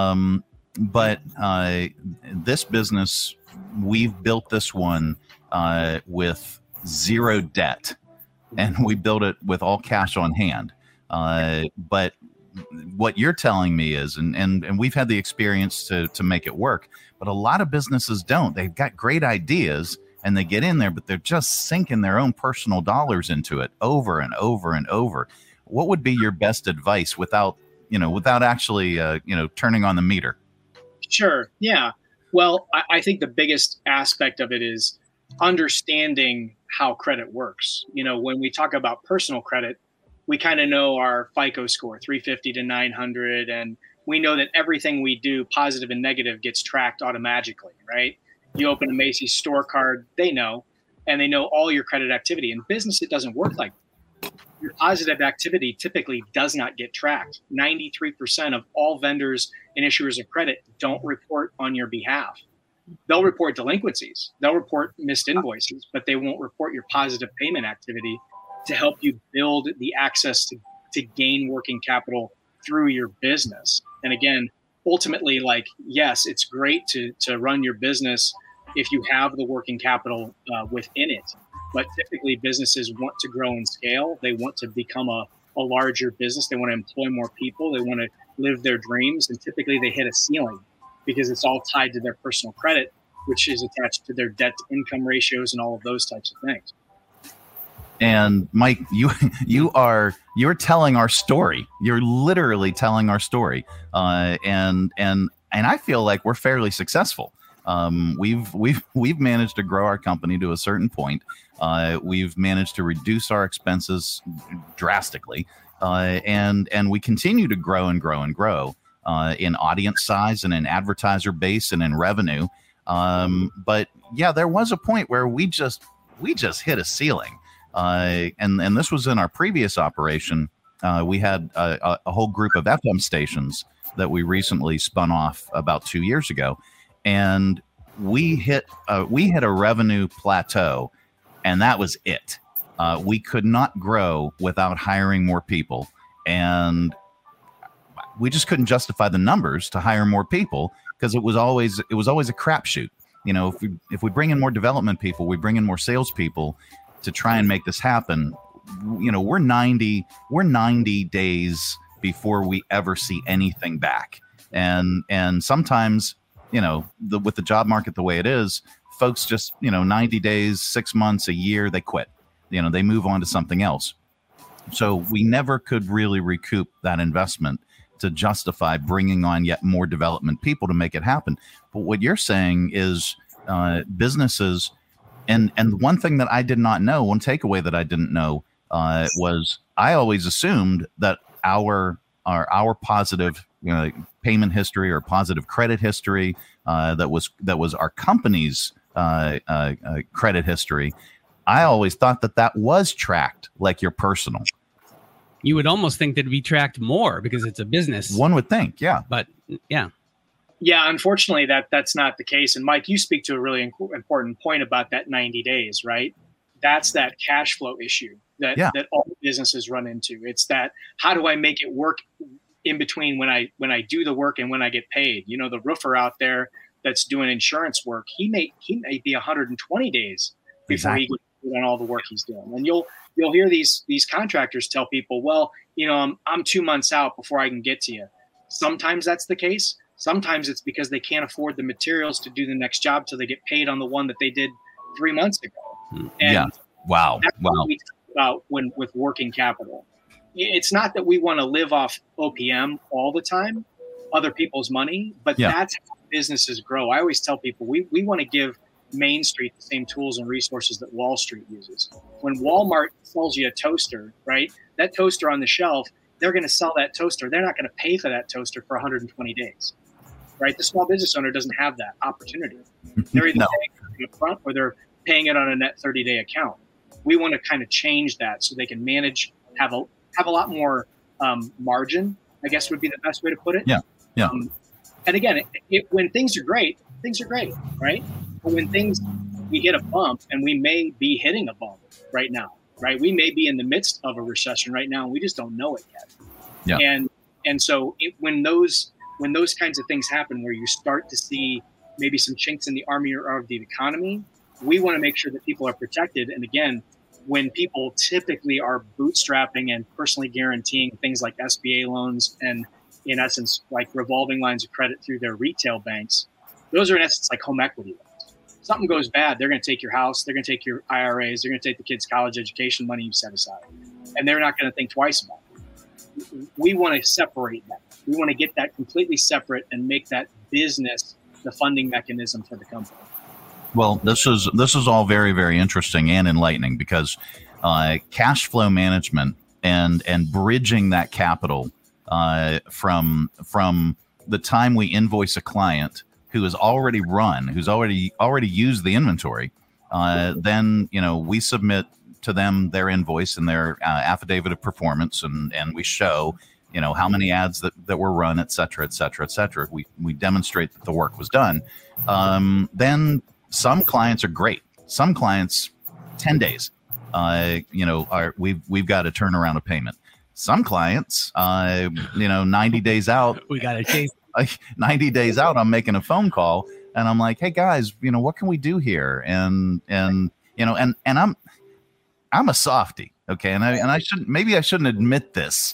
But this business, we've built this one with zero debt, and we built it with all cash on hand. But what you're telling me is, and we've had the experience to make it work, but a lot of businesses don't. They've got great ideas and they get in there, but they're just sinking their own personal dollars into it over and over and over. What would be your best advice without actually, turning on the meter? Sure. Yeah. Well, I think the biggest aspect of it is understanding how credit works. When we talk about personal credit, we kind of know our FICO score, 350 to 900, and we know that everything we do, positive and negative, gets tracked automatically, right? You open a Macy's store card, they know, and they know all your credit activity. In business, it doesn't work like that. Your positive activity typically does not get tracked. 93% of all vendors and issuers of credit don't report on your behalf. They'll report delinquencies, they'll report missed invoices, but they won't report your positive payment activity to help you build the access to gain working capital through your business. And again, ultimately, yes, it's great to run your business if you have the working capital within it. But typically businesses want to grow and scale. They want to become a larger business. They want to employ more people. They want to live their dreams. And typically they hit a ceiling because it's all tied to their personal credit, which is attached to their debt to income ratios and all of those types of things. And Mike, you're telling our story. You're literally telling our story. And I feel like we're fairly successful. We've managed to grow our company to a certain point. We've managed to reduce our expenses drastically. And we continue to grow and grow and grow in audience size and in advertiser base and in revenue. But yeah, there was a point where we just hit a ceiling. And this was in our previous operation. We had a whole group of FM stations that we recently spun off about 2 years ago. And we hit a revenue plateau, and that was it. We could not grow without hiring more people, and we just couldn't justify the numbers to hire more people because it was always a crapshoot. You know, if we bring in more development people, we bring in more salespeople to try and make this happen. You know, we're 90 days before we ever see anything back, and sometimes, you know, with the job market the way it is, folks just, you know, 90 days, 6 months, a year, they quit. You know, they move on to something else. So we never could really recoup that investment to justify bringing on yet more development people to make it happen. But what you're saying is businesses, and one thing that I did not know, one takeaway that I didn't know was I always assumed that our positive, you know, payment history or positive credit history that was our company's credit history. I always thought that was tracked like your personal. You would almost think that it'd be tracked more because it's a business. One would think, yeah. But yeah. Yeah, unfortunately, that's not the case. And Mike, you speak to a really important point about that 90 days, right? That's that cash flow issue that all businesses run into. It's that, how do I make it work in between when I do the work and when I get paid? You know, the roofer out there that's doing insurance work, he may be 120 days before he gets on all the work he's doing. And you'll hear these contractors tell people, well, you know, I'm 2 months out before I can get to you. Sometimes that's the case. Sometimes it's because they can't afford the materials to do the next job till they get paid on the one that they did 3 months ago. And wow. That's what we talk about with working capital. It's not that we want to live off OPM all the time, other people's money, but that's how businesses grow. I always tell people we want to give Main Street the same tools and resources that Wall Street uses. When Walmart sells you a toaster, right? That toaster on the shelf, they're going to sell that toaster. They're not going to pay for that toaster for 120 days, right? The small business owner doesn't have that opportunity. They're either paying it up front or they're paying it on a net 30-day account. We want to kind of change that so they can manage, have a lot more margin, I guess would be the best way to put it. Yeah. And again, when things are great, right? But when we hit a bump, and we may be hitting a bump right now, right? We may be in the midst of a recession right now, and we just don't know it yet. Yeah. And so when those kinds of things happen, where you start to see maybe some chinks in the armor of the economy, we want to make sure that people are protected. And again, when people typically are bootstrapping and personally guaranteeing things like SBA loans and, in essence, like revolving lines of credit through their retail banks, those are in essence like home equity loans. Something goes bad, they're going to take your house, they're going to take your IRAs, they're going to take the kids' college education money you set aside, and they're not going to think twice about it. We want to separate that. We want to get that completely separate and make that business the funding mechanism for the company. Well, this is all very, very interesting and enlightening, because cash flow management and bridging that capital from the time we invoice a client who has already run, who's already used the inventory, then, you know, we submit to them their invoice and their affidavit of performance, and we show, you know, how many ads that were run, et cetera, et cetera, et cetera. We demonstrate that the work was done. Then some clients are great. Some clients, 10 days, you know, we've got to turn around a payment. Some clients, you know, 90 days out, we got to chase. 90 days out, I'm making a phone call and I'm like, hey guys, you know, what can we do here? And you know, and I'm a softie. Okay. And I shouldn't admit this,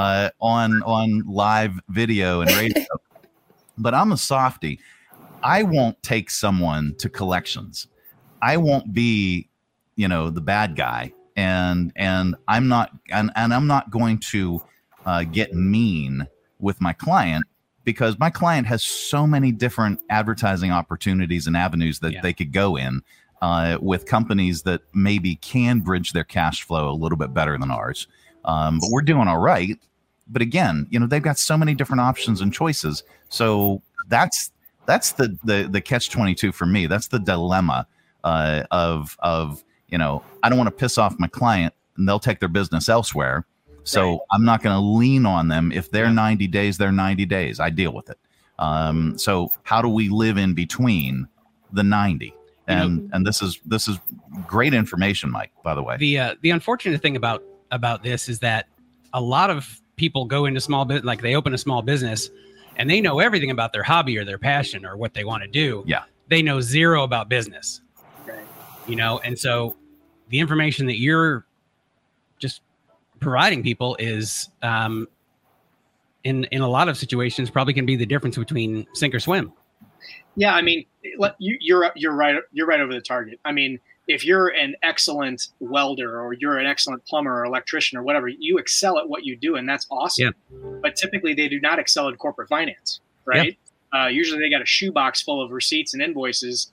on live video and radio, but I'm a softie. I won't take someone to collections. I won't be, you know, the bad guy. And I'm not going to get mean with my client, because my client has so many different advertising opportunities and avenues that they could go in with companies that maybe can bridge their cash flow a little bit better than ours. But we're doing all right. But again, you know, they've got so many different options and choices. So that's the catch-22 for me. That's the dilemma of, you know, I don't want to piss off my client and they'll take their business elsewhere. So right. I'm not going to lean on them. If they're 90 days, they're 90 days. I deal with it. So how do we live in between the 90. And this is great information, Mike, by the way. The unfortunate thing about this is that a lot of people go into small business, like they open a small business and they know everything about their hobby or their passion or what they want to do. Yeah. They know zero about business. Right. And so the information that you're just providing people is in a lot of situations probably can be the difference between sink or swim. Yeah, I mean, you're right. You're right over the target. I mean, if you're an excellent welder or you're an excellent plumber or electrician or whatever, you excel at what you do, and that's awesome. Yeah. But typically, they do not excel in corporate finance, right? Yeah. Usually, they got a shoebox full of receipts and invoices,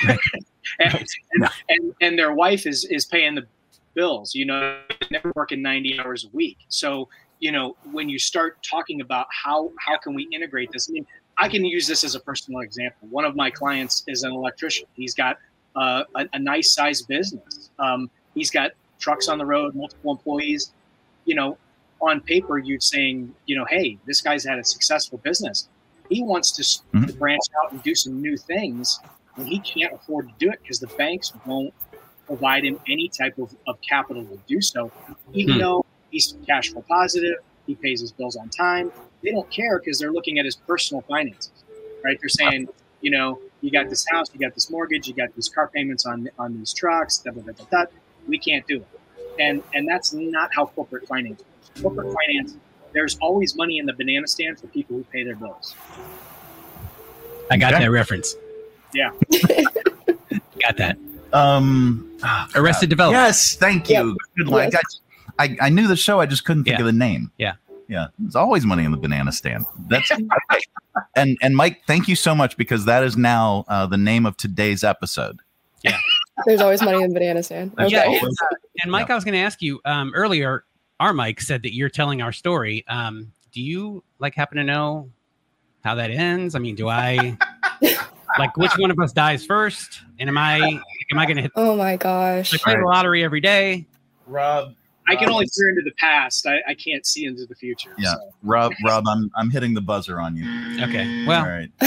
and their wife is paying the bills. They're working 90 hours a week. So, when you start talking about how can we integrate this, I mean, I can use this as a personal example. One of my clients is an electrician. He's got a nice sized business. He's got trucks on the road, multiple employees. On paper, you'd saying, hey, this guy's had a successful business. He wants to branch out and do some new things, and he can't afford to do it because the banks won't provide him any type of capital to do so. Even though he's cash flow positive, he pays his bills on time. They don't care because they're looking at his personal finances, right? They're saying, you got this house, you got this mortgage, you got these car payments on these trucks, we can't do it. And that's not how corporate finance works. Corporate finance, there's always money in the banana stand for people who pay their bills. I got that reference. Yeah. Got that. Arrested Development. Yes, thank you. Good luck. I knew the show, I just couldn't think of the name. Yeah. Yeah, there's always money in the banana stand. That's and Mike, thank you so much, because that is now the name of today's episode. Yeah, there's always money in the banana stand. Okay. Yeah, and Mike, I was going to ask you earlier. Our Mike said that you're telling our story. Do you happen to know how that ends? I mean, do I which one of us dies first? And am I going to hit? Oh my gosh! I play the lottery every day. Rob. I can only peer into the past. I can't see into the future. Yeah, so. Rob, I'm hitting the buzzer on you. Okay. Well, all right.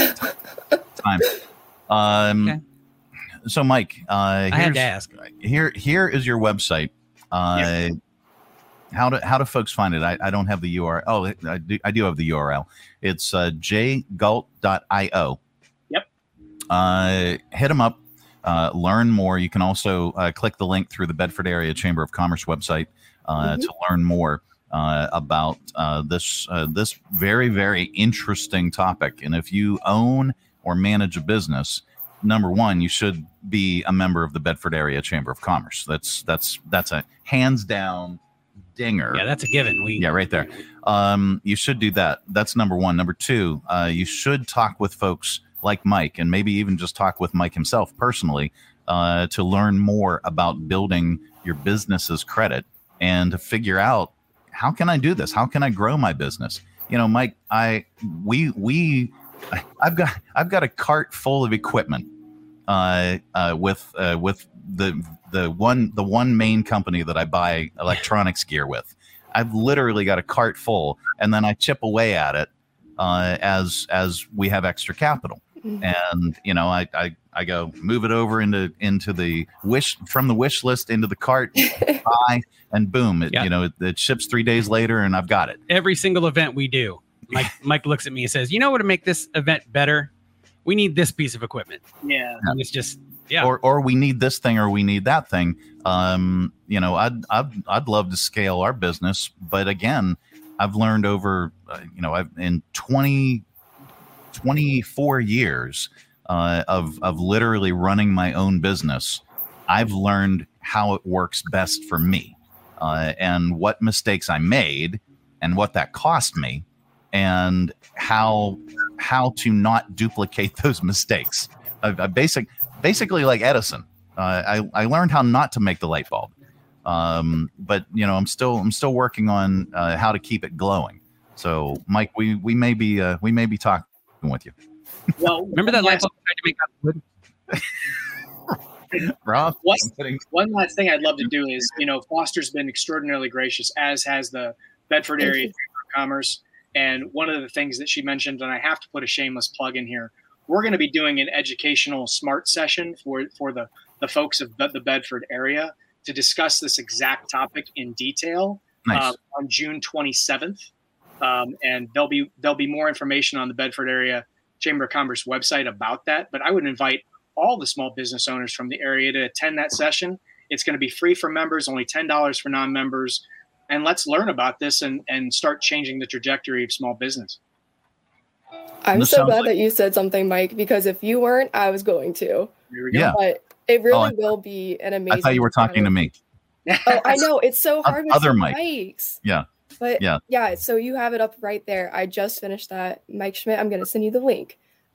Time. Okay. So, Mike, I had to ask. Here is your website. How do folks find it? I don't have the URL. Oh, I do have the URL. It's jgalt.io. Yep. Hit them up. Learn more. You can also click the link through the Bedford Area Chamber of Commerce website to learn more about this very, very interesting topic. And if you own or manage a business, number one, you should be a member of the Bedford Area Chamber of Commerce. That's a hands down dinger. Yeah, that's a given. Right there. You should do that. That's number one. Number two, you should talk with folks like Mike, and maybe even just talk with Mike himself personally to learn more about building your business's credit and to figure out, how can I do this? How can I grow my business? Mike, I've got a cart full of equipment with the one main company that I buy electronics gear with. I've literally got a cart full, and then I chip away at it as we have extra capital. And I go move it over into the wish list into the cart, buy, and boom, it ships 3 days later, and I've got it. Every single event we do, Mike looks at me and says, what to make this event better? We need this piece of equipment. Yeah, and it's just or we need this thing, or we need that thing. I'd love to scale our business, but again, I've learned over I've in 24 years of literally running my own business, I've learned how it works best for me, and what mistakes I made and what that cost me, and how to not duplicate those mistakes. I basically like Edison. I learned how not to make the light bulb, but I'm still working on how to keep it glowing. So, Mike, we may be talking with you. Well, remember that light bulb tried to make that wood? Rob, one last thing I'd love to do is, Foster's been extraordinarily gracious, as has the Bedford Area Chamber of Commerce. And one of the things that she mentioned, and I have to put a shameless plug in here, we're going to be doing an educational SMART session for the folks of the Bedford area to discuss this exact topic in detail. Nice. On June 27th. And there'll be more information on the Bedford Area Chamber of Commerce website about that. But I would invite all the small business owners from the area to attend that session. It's going to be free for members, only $10 for non-members. And let's learn about this and start changing the trajectory of small business. I'm so glad that you said something, Mike, because if you weren't, I was going to. Here we go. Yeah. But it really will be an amazing. I thought you were talking to me. Oh, I know. It's so hard with Other Mike. mics. Yeah. But yeah, so you have it up right there. I just finished that. Mike Schmidt, I'm going to send you the link.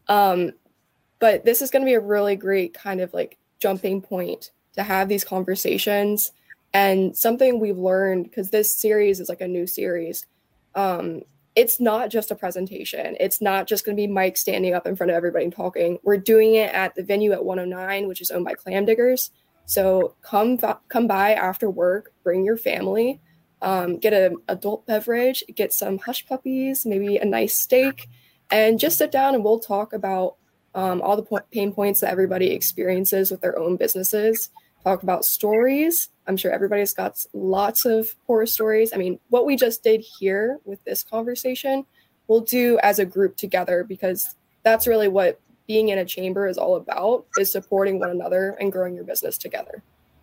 But this is going to be a really great kind of like jumping point to have these conversations. And something we've learned, because this series is like a new series, it's not just a presentation. It's not just going to be Mike standing up in front of everybody and talking. We're doing it at the venue at 109, which is owned by Clam Diggers. So come by after work, bring your family, get an adult beverage, get some hush puppies, maybe a nice steak, and just sit down and we'll talk about all the pain points that everybody experiences with their own businesses. Talk about stories. I'm sure everybody's got lots of horror stories. I mean, what we just did here with this conversation, we'll do as a group together, because that's really what being in a chamber is all about, is supporting one another and growing your business together.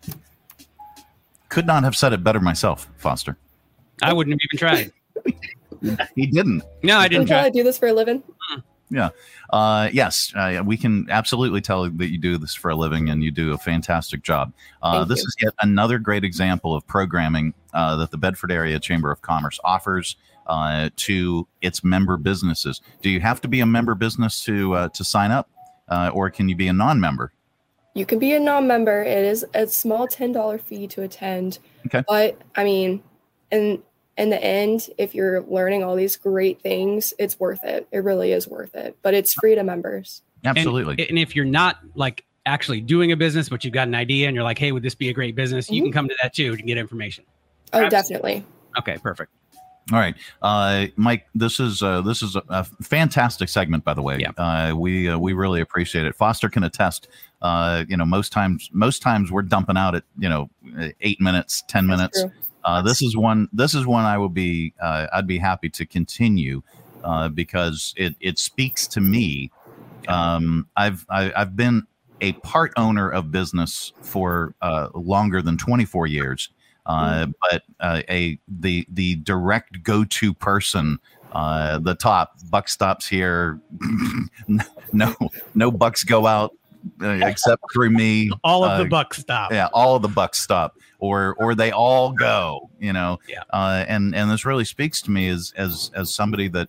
Could not have said it better myself, Foster. I wouldn't have even tried. He didn't. No, I didn't try. I do this for a living. Yeah. Yes, we can absolutely tell that you do this for a living, and you do a fantastic job. This is yet another great example of programming that the Bedford Area Chamber of Commerce offers to its member businesses. Do you have to be a member business to sign up, or can you be a non-member? You can be a non-member. It is a small $10 fee to attend. Okay. But I mean, in the end, if you're learning all these great things, it's worth it. It really is worth it. But it's free to members. Absolutely. And if you're not like actually doing a business, but you've got an idea and you're like, hey, would this be a great business? You can come to that too to get information. Oh, definitely. Okay, perfect. All right, Mike. This is a fantastic segment, by the way. Yeah. We really appreciate it. Foster can attest. Most times we're dumping out at 8 minutes, 10 minutes. True. This is one I will be. I'd be happy to continue because it speaks to me. I've been a part owner of business for longer than 24 years. But the direct go-to person, the top buck stops here. no bucks go out except through me. All of the bucks stop. Yeah, all of the bucks stop, or they all go. Yeah. And this really speaks to me as somebody that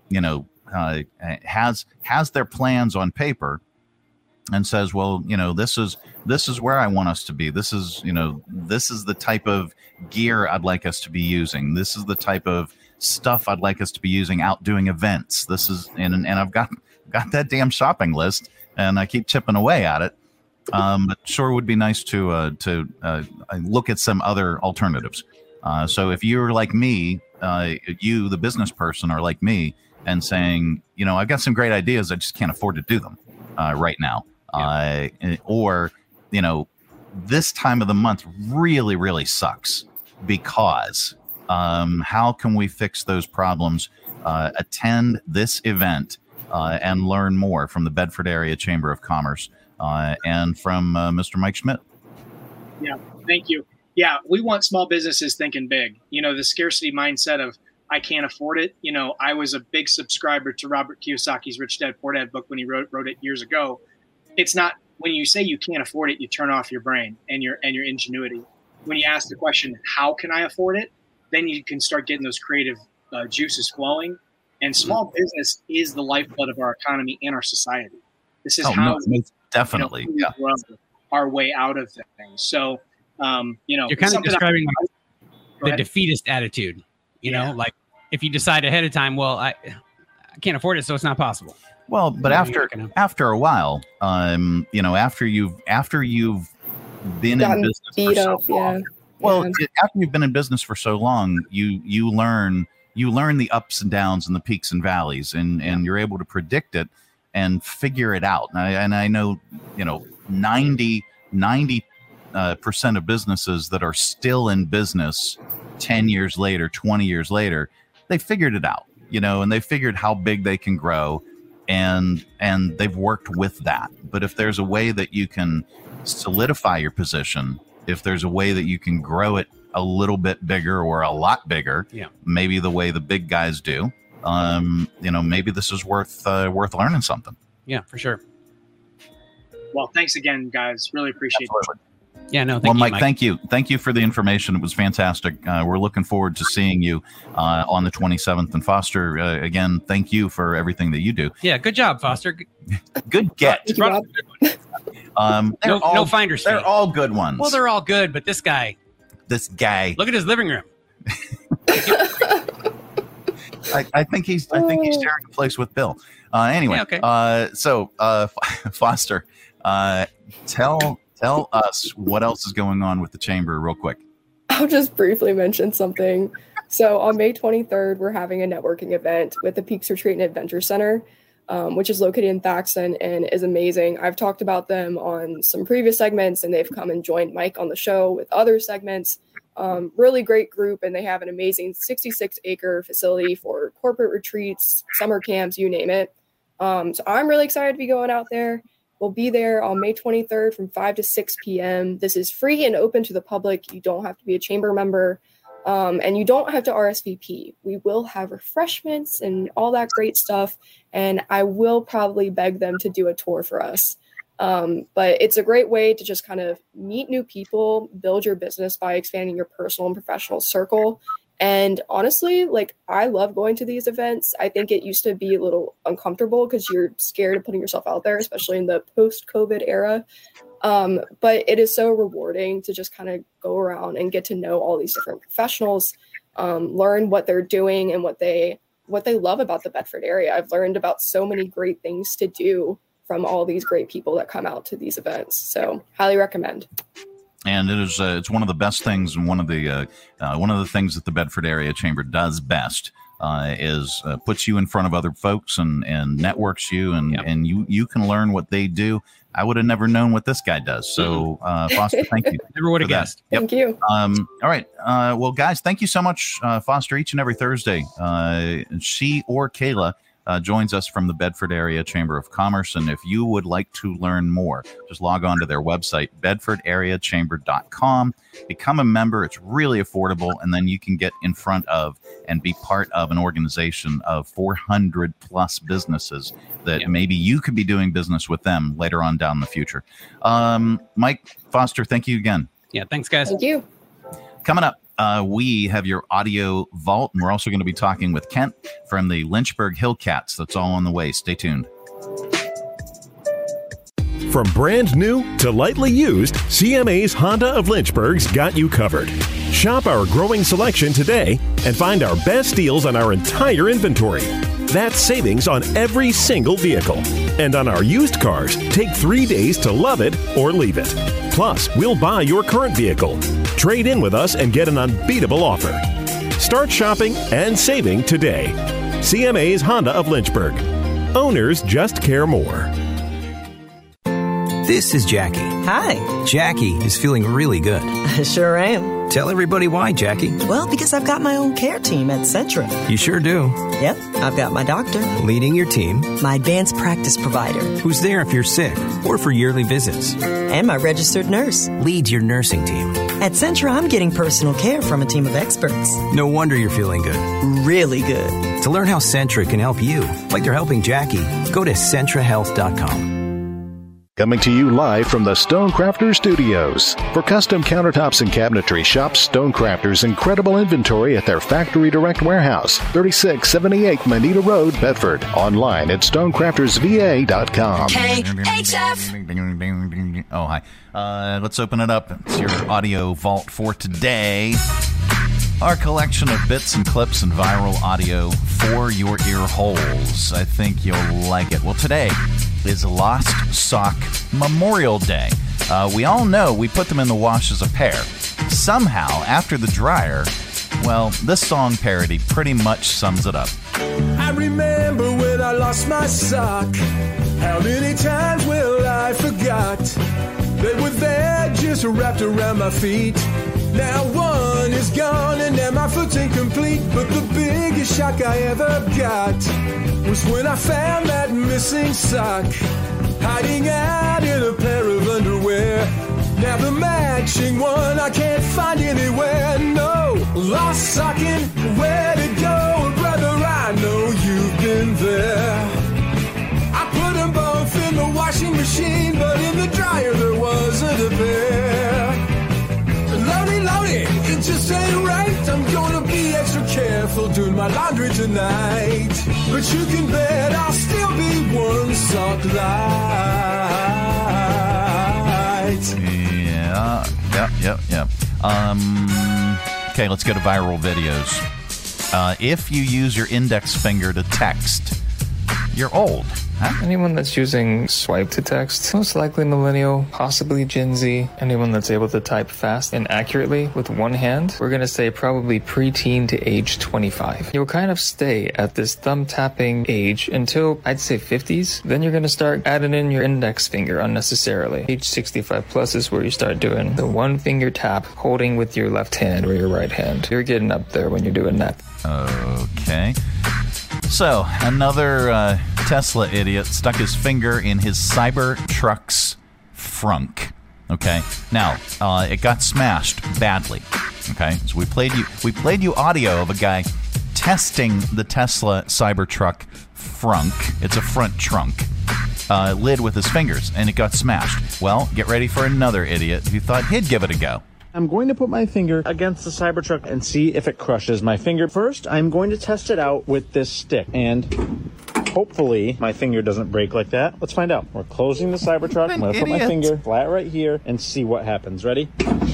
has their plans on paper and says, well, this is where I want us to be. This is the type of gear I'd like us to be using. This is the type of stuff I'd like us to be using out doing events. This is, and I've got that damn shopping list, and I keep chipping away at it. But sure would be nice to look at some other alternatives. So if you're like me, you, the business person, are like me and saying, I've got some great ideas, I just can't afford to do them right now. Or this time of the month really, really sucks because how can we fix those problems? Attend this event and learn more from the Bedford Area Chamber of Commerce and from Mr. Mike Schmidt. Yeah, thank you. Yeah, we want small businesses thinking big. The scarcity mindset of I can't afford it. I was a big subscriber to Robert Kiyosaki's Rich Dad Poor Dad book when he wrote it years ago. It's not when you say you can't afford it, you turn off your brain and your ingenuity. When you ask the question, how can I afford it? Then you can start getting those creative juices flowing. And small business is the lifeblood of our economy and our society. This is how we definitely grow our way out of things. So, you're kind of describing the defeatist attitude. Like if you decide ahead of time, well, I can't afford it, so it's not possible. Well, but after a while, after you've been in business for so long, after you've been in business for so long, you learn the ups and downs and the peaks and valleys, and you're able to predict it. and figure it out. And I know, 90% of businesses that are still in business 10 years later, 20 years later, they figured it out, and they figured how big they can grow, and they've worked with that. But if there's a way that you can solidify your position, if there's a way that you can grow it a little bit bigger or a lot bigger, maybe the way the big guys do, maybe this is worth learning something. Yeah, for sure. Well, thanks again, guys. Really appreciate it. Yeah, no, thank you, Mike, thank you. Thank you for the information. It was fantastic. We're looking forward to seeing you on the 27th. And Foster, again, thank you for everything that you do. Yeah, good job, Foster. Good get. No finder's fee. They're all good ones. Well, they're all good, but this guy. Look at his living room. I think he's sharing a place with Bill. Anyway, okay. So Foster, tell us what else is going on with the chamber real quick. I'll just briefly mention something. So on May 23rd, we're having a networking event with the Peaks Retreat and Adventure Center, which is located in Thaxton and is amazing. I've talked about them on some previous segments, and they've come and joined Mike on the show with other segments. Really great group, and they have an amazing 66-acre facility for corporate retreats, summer camps, you name it. So I'm really excited to be going out there. We'll be there on May 23rd from 5 to 6 p.m. This is free and open to the public. You don't have to be a chamber member, and you don't have to RSVP. We will have refreshments and all that great stuff, and I will probably beg them to do a tour for us. But it's a great way to just kind of meet new people, build your business by expanding your personal and professional circle. And honestly, I love going to these events. I think it used to be a little uncomfortable because you're scared of putting yourself out there, especially in the post-COVID era. But it is so rewarding to just kind of go around and get to know all these different professionals, learn what they're doing and what they love about the Bedford area. I've learned about so many great things to do from all these great people that come out to these events. So highly recommend. And it is it's one of the best things, and one of the things that the Bedford Area Chamber does best is puts you in front of other folks and networks you, and you can learn what they do. I would have never known what this guy does. So Foster, thank you. Never would have guessed. Thank you. All right. Well, guys, thank you so much, Foster. Each and every Thursday, she or Kayla joins us from the Bedford Area Chamber of Commerce. And if you would like to learn more, just log on to their website, bedfordareachamber.com. Become a member. It's really affordable. And then you can get in front of and be part of an organization of 400 plus businesses that maybe you could be doing business with them later on down the future. Mike, Foster, thank you again. Yeah, thanks, guys. Thank you. Coming up, we have your audio vault, and we're also going to be talking with Kent from the Lynchburg Hillcats. That's all on the way. Stay tuned. From brand new to lightly used, CMA's Honda of Lynchburg's got you covered. Shop our growing selection today and find our best deals on our entire inventory. That's savings on every single vehicle. And on our used cars, take 3 days to love it or leave it. Plus, we'll buy your current vehicle. Trade in with us and get an unbeatable offer. Start shopping and saving today. CMA's Honda of Lynchburg. Owners just care more. This is Jackie. Hi. Jackie is feeling really good. I sure am. Tell everybody why, Jackie. Well, because I've got my own care team at Centra. You sure do. Yep. I've got my doctor. Leading your team. My advanced practice provider. Who's there if you're sick or for yearly visits. And my registered nurse. Leads your nursing team. At Centra, I'm getting personal care from a team of experts. No wonder you're feeling good. Really good. To learn how Centra can help you, like they're helping Jackie, go to CentraHealth.com. Coming to you live from the Stonecrafters Studios. For custom countertops and cabinetry, shop Stonecrafters' incredible inventory at their Factory Direct Warehouse, 3678 Manita Road, Bedford. Online at stonecraftersva.com. KHF. Oh, hi. Let's open it up. It's your audio vault for today. Our collection of bits and clips and viral audio for your ear holes. I think you'll like it. Well, today is Lost Sock Memorial Day. We all know we put them in the wash as a pair. Somehow, after the dryer, well, this song parody pretty much sums it up. I remember when I lost my sock. How many times will I forgot they were there just wrapped around my feet? Now one is gone and now my foot's incomplete. But the biggest shock I ever got was when I found that missing sock hiding out in a pair of underwear. Now the matching one I can't find anywhere. No, lost socking, where'd it go? Brother, I know you've been there. I put them both in the washing machine, but in the dryer there wasn't a pair. Lonely, it just ain't right. I'm gonna be extra careful doing my laundry tonight. But you can bet I'll still be one sock light. Yep. Okay, let's go to viral videos. If you use your index finger to text, you're old. Huh? Anyone that's using swipe to text, most likely millennial, possibly Gen Z. Anyone that's able to type fast and accurately with one hand, we're going to say probably preteen to age 25. You'll kind of stay at this thumb tapping age until I'd say 50s. Then you're going to start adding in your index finger unnecessarily. Age 65 plus is where you start doing the one finger tap, holding with your left hand or your right hand. You're getting up there when you're doing that. Okay. So, another Tesla idiot stuck his finger in his Cybertruck's frunk. Okay, now it got smashed badly. Okay, so we played you audio of a guy testing the Tesla Cybertruck frunk. It's a front trunk lid with his fingers, and it got smashed. Well, get ready for another idiot who thought he'd give it a go. I'm going to put my finger against the Cybertruck and see if it crushes my finger. First, I'm going to test it out with this stick, and hopefully my finger doesn't break like that. Let's find out. We're closing the Cybertruck. I'm going to put my finger flat right here and see what happens. Ready?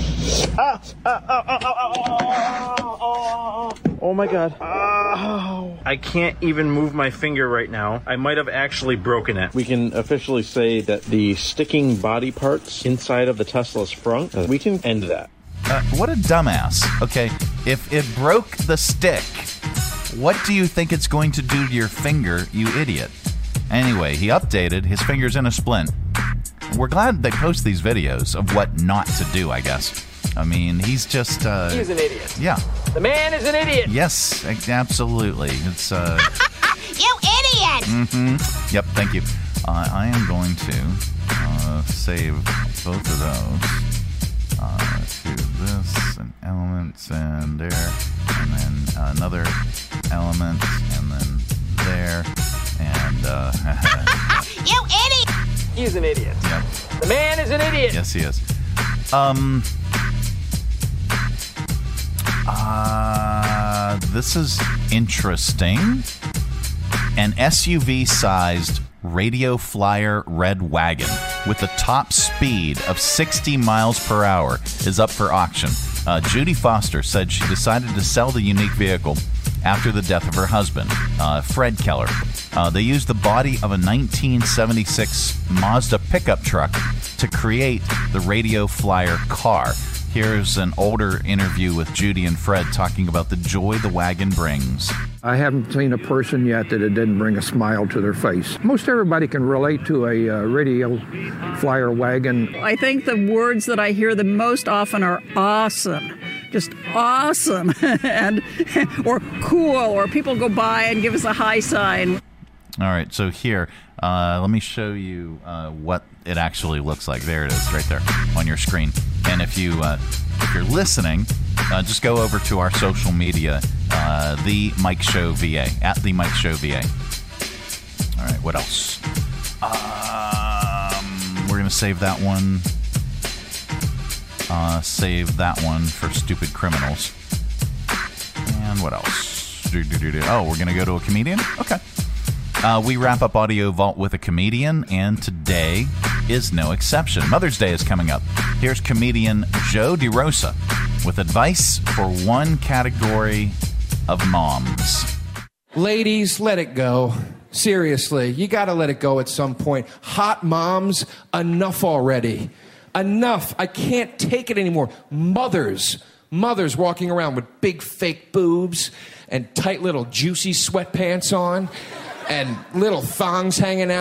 Oh my God. I can't even move my finger right now. I might have actually broken it. We can officially say that the sticking body parts inside of the Tesla's front, we can end that. What a dumbass. Okay, if it broke the stick, what do you think it's going to do to your finger, you idiot? Anyway, he updated. His finger's in a splint. We're glad they post these videos of what not to do, I guess. I mean, he's just... He's an idiot. Yeah. The man is an idiot. Yes, absolutely. It's... You idiot! Mm-hmm. Yep, thank you. I am going to save both of those to this, and elements, and there, and then another element, and then there, and... You idiot! He's an idiot. Yep. The man is an idiot. Yes, he is. This is interesting. An SUV-sized Radio Flyer red wagon with a top speed of 60 miles per hour is up for auction. Judy Foster said she decided to sell the unique vehicle after the death of her husband, Fred Keller. They used the body of a 1976 Mazda pickup truck to create the Radio Flyer car. Here's an older interview with Judy and Fred talking about the joy the wagon brings. I haven't seen a person yet that it didn't bring a smile to their face. Most everybody can relate to a Radio Flyer wagon. I think the words that I hear the most often are awesome. Just awesome. and or cool, or people go by and give us a high sign. All right, so here, let me show you what it actually looks like. There it is, right there on your screen. And if you're listening, just go over to our social media, The Mike Show VA, at The Mike Show VA. All right, what else? We're going to save that one. Save that one for stupid criminals. And what else? Oh, we're going to go to a comedian? Okay. We wrap up Audio Vault with a comedian, and today is no exception. Mother's Day is coming up. Here's comedian Joe DeRosa with advice for one category of moms. Ladies, let it go. Seriously, you got to let it go at some point. Hot moms, enough already. Enough. I can't take it anymore. Mothers walking around with big fake boobs and tight little juicy sweatpants on and little thongs hanging out.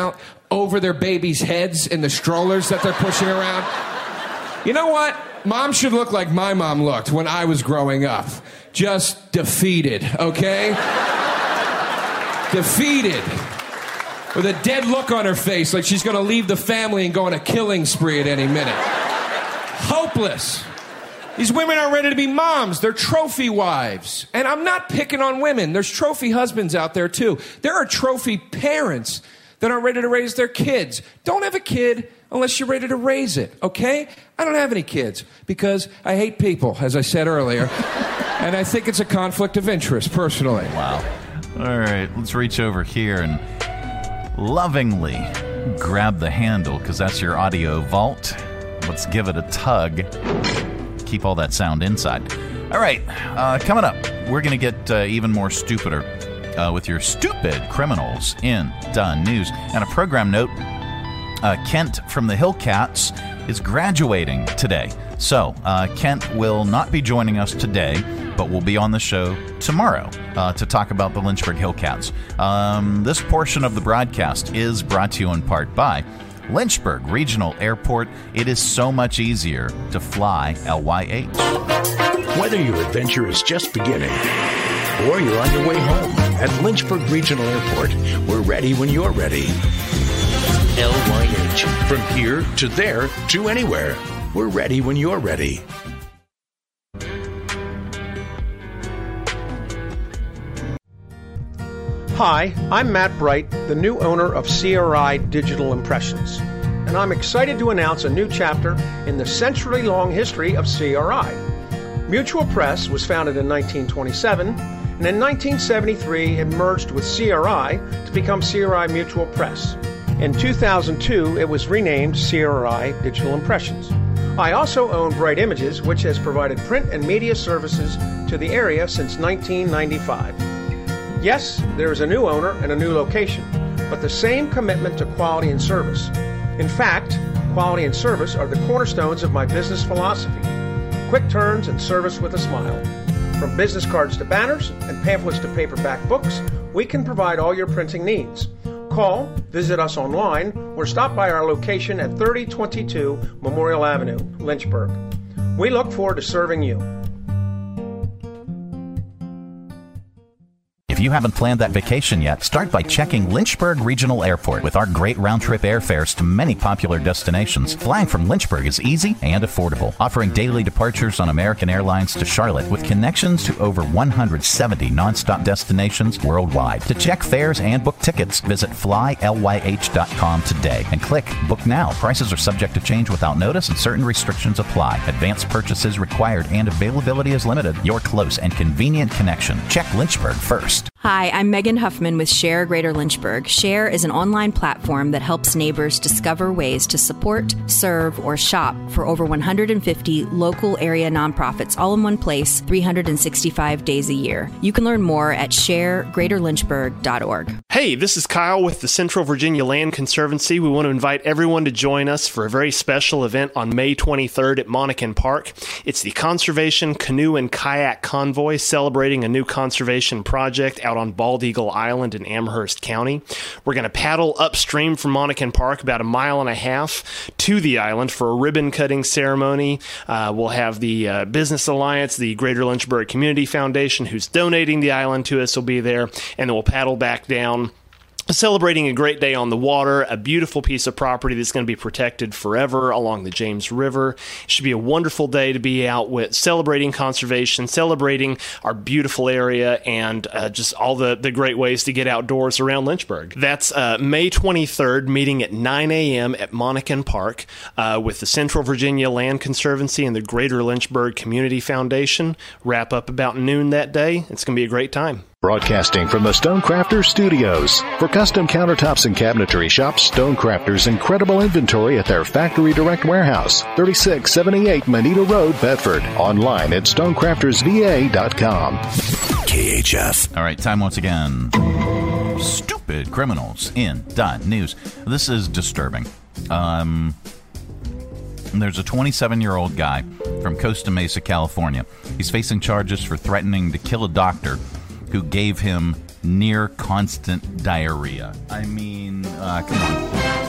over their babies' heads in the strollers that they're pushing around. You know what? Mom should look like my mom looked when I was growing up. Just defeated, okay? Defeated. With a dead look on her face, like she's going to leave the family and go on a killing spree at any minute. Hopeless. These women aren't ready to be moms. They're trophy wives. And I'm not picking on women. There's trophy husbands out there, too. There are trophy parents that aren't ready to raise their kids. Don't have a kid unless you're ready to raise it, okay? I don't have any kids because I hate people, as I said earlier. And I think it's a conflict of interest, personally. Wow. All right, let's reach over here and lovingly grab the handle, because that's your audio vault. Let's give it a tug. Keep all that sound inside. All right, coming up, we're going to get even more stupider with your stupid criminals in Done News. And a program note, Kent from the Hillcats is graduating today. So, Kent will not be joining us today, but will be on the show tomorrow to talk about the Lynchburg Hillcats. This portion of the broadcast is brought to you in part by Lynchburg Regional Airport. It is so much easier to fly LYH. Whether your adventure is just beginning or you're on your way home, at Lynchburg Regional Airport, we're ready when you're ready. LYH. From here to there to anywhere. We're ready when you're ready. Hi, I'm Matt Bright, the new owner of CRI Digital Impressions, and I'm excited to announce a new chapter in the century-long history of CRI. Mutual Press was founded in 1927, and in 1973 it merged with CRI to become CRI Mutual Press. In 2002, it was renamed CRI Digital Impressions. I also own Bright Images, which has provided print and media services to the area since 1995. Yes, there is a new owner and a new location, but the same commitment to quality and service. In fact, quality and service are the cornerstones of my business philosophy. Quick turns and service with a smile. From business cards to banners and pamphlets to paperback books, we can provide all your printing needs. Call, visit us online, or stop by our location at 3022 Memorial Avenue, Lynchburg. We look forward to serving you. If you haven't planned that vacation yet, start by checking Lynchburg Regional Airport. With our great round-trip airfares to many popular destinations, flying from Lynchburg is easy and affordable, offering daily departures on American Airlines to Charlotte with connections to over 170 nonstop destinations worldwide. To check fares and book tickets, visit flylyh.com today and click Book Now. Prices are subject to change without notice and certain restrictions apply. Advanced purchases required and availability is limited. Your close and convenient connection. Check Lynchburg first. Hi, I'm Megan Huffman with Share Greater Lynchburg. Share is an online platform that helps neighbors discover ways to support, serve, or shop for over 150 local area nonprofits all in one place, 365 days a year. You can learn more at sharegreaterlynchburg.org. Hey, this is Kyle with the Central Virginia Land Conservancy. We want to invite everyone to join us for a very special event on May 23rd at Monacan Park. It's the Conservation Canoe and Kayak Convoy, celebrating a new conservation project out on Bald Eagle Island in Amherst County. We're going to paddle upstream from Monacan Park about 1.5 miles to the island for a ribbon cutting ceremony. We'll have the Business Alliance, the Greater Lynchburg Community Foundation, who's donating the island to us, will be there, and then we'll paddle back down, celebrating a great day on the water, a beautiful piece of property that's going to be protected forever along the James River. It should be a wonderful day to be out with, celebrating conservation, celebrating our beautiful area, and just all the great ways to get outdoors around Lynchburg. That's May 23rd, meeting at 9 a.m. at Monacan Park with the Central Virginia Land Conservancy and the Greater Lynchburg Community Foundation. Wrap up about noon that day. It's going to be a great time. Broadcasting from the Stonecrafters Studios. For custom countertops and cabinetry, shop Stonecrafters' incredible inventory at their Factory Direct Warehouse, 3678 Moneta Road, Bedford. Online at stonecraftersva.com. KHF. All right, time once again. Stupid criminals in Done News. This is disturbing. There's a 27-year-old guy from Costa Mesa, California. He's facing charges for threatening to kill a doctor who gave him near constant diarrhea. I mean, come on.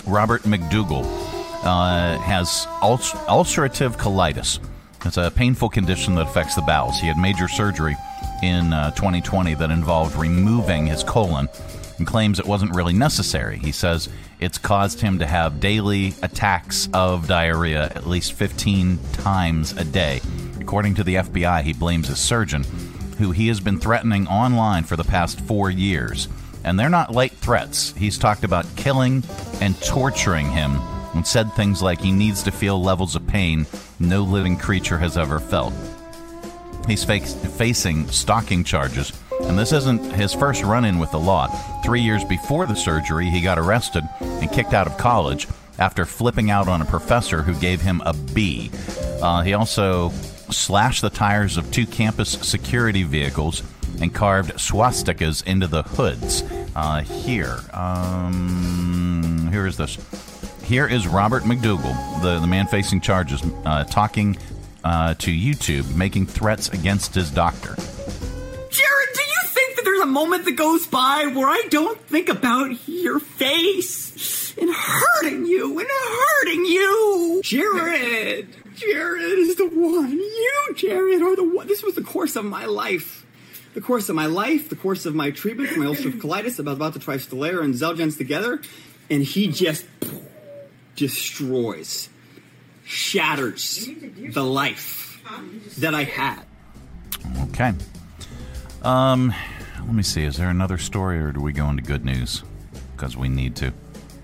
Robert McDougall has ulcerative colitis. It's a painful condition that affects the bowels. He had major surgery in 2020 that involved removing his colon and claims it wasn't really necessary. He says it's caused him to have daily attacks of diarrhea at least 15 times a day. According to the FBI, he blames his surgeon, who he has been threatening online for the past 4 years. And they're not light threats. He's talked about killing and torturing him and said things like he needs to feel levels of pain no living creature has ever felt. He's facing stalking charges, and this isn't his first run-in with the law. 3 years before the surgery, he got arrested and kicked out of college after flipping out on a professor who gave him a B. He also slashed the tires of 2 campus security vehicles and carved swastikas into the hoods. Here is this. Here is Robert McDougall, the man facing charges, talking to YouTube, making threats against his doctor. Jared, do you think that there's a moment that goes by where I don't think about your face and hurting you and hurting you? Jared is the one. You, Jared, are the one. This was the course of my life. The course of my life, the course of my treatment for my ulcerative colitis. I was about to try Stelara and Xeljanz together, and he just destroys, shatters the life that I had. Okay. Let me see. Is there another story, or do we go into good news? Because we need to.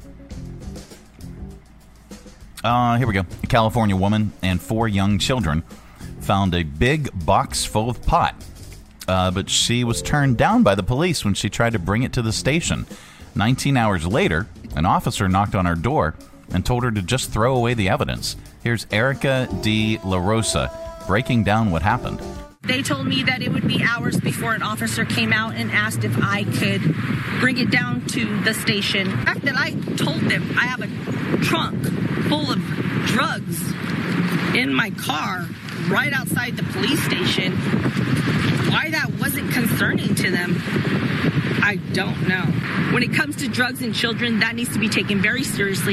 Here we go. A California woman and 4 young children found a big box full of pot. But she was turned down by the police when she tried to bring it to the station. 19 hours later, an officer knocked on her door and told her to just throw away the evidence. Here's Erica D. La Rosa breaking down what happened. They told me that it would be hours before an officer came out and asked if I could bring it down to the station. The fact that I told them I have a trunk full of drugs in my car right outside the police station, why that wasn't concerning to them, I don't know. When it comes to drugs and children, that needs to be taken very seriously.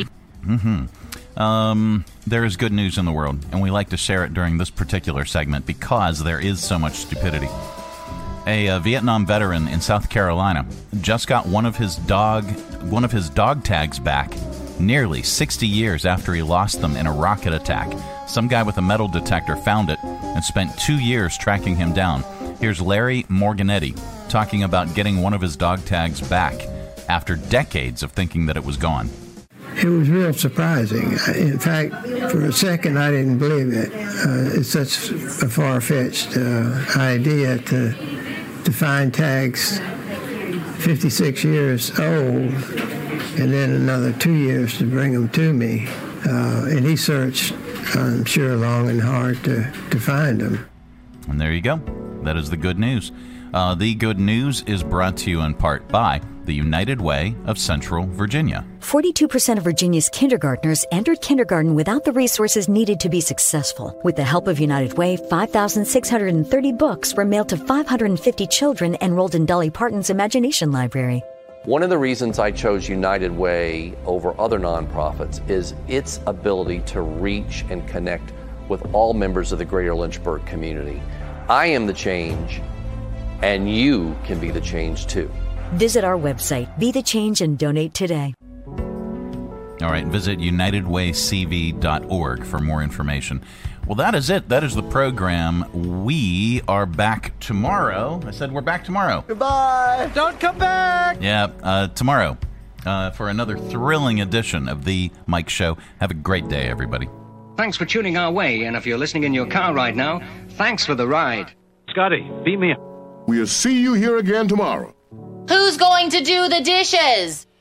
There is good news in the world, and we like to share it during this particular segment because there is so much stupidity. A Vietnam veteran in South Carolina just got one of his dog tags back nearly 60 years after he lost them in a rocket attack. Some guy with a metal detector found it and spent 2 years tracking him down. Here's Larry Morganetti talking about getting one of his dog tags back after decades of thinking that it was gone. It was real surprising. In fact, for a second, I didn't believe it. It's such a far-fetched idea to find tags 56 years old and then another 2 years to bring them to me. And he searched, I'm sure, long and hard to find them. And there you go. That is the good news. The good news is brought to you in part by the United Way of Central Virginia. 42% of Virginia's kindergartners entered kindergarten without the resources needed to be successful. With the help of United Way, 5,630 books were mailed to 550 children enrolled in Dolly Parton's Imagination Library. One of the reasons I chose United Way over other nonprofits is its ability to reach and connect with all members of the greater Lynchburg community. I am the change, and you can be the change too. Visit our website, Be the Change, and donate today. All right, visit unitedwaycv.org for more information. Well, that is it. That is the program. We are back tomorrow. I said we're back tomorrow. Goodbye. Don't come back. Yeah, tomorrow for another thrilling edition of The Mike Show. Have a great day, everybody. Thanks for tuning our way, and if you're listening in your car right now, thanks for the ride. Scotty, beat me up. We'll see you here again tomorrow. Who's going to do the dishes?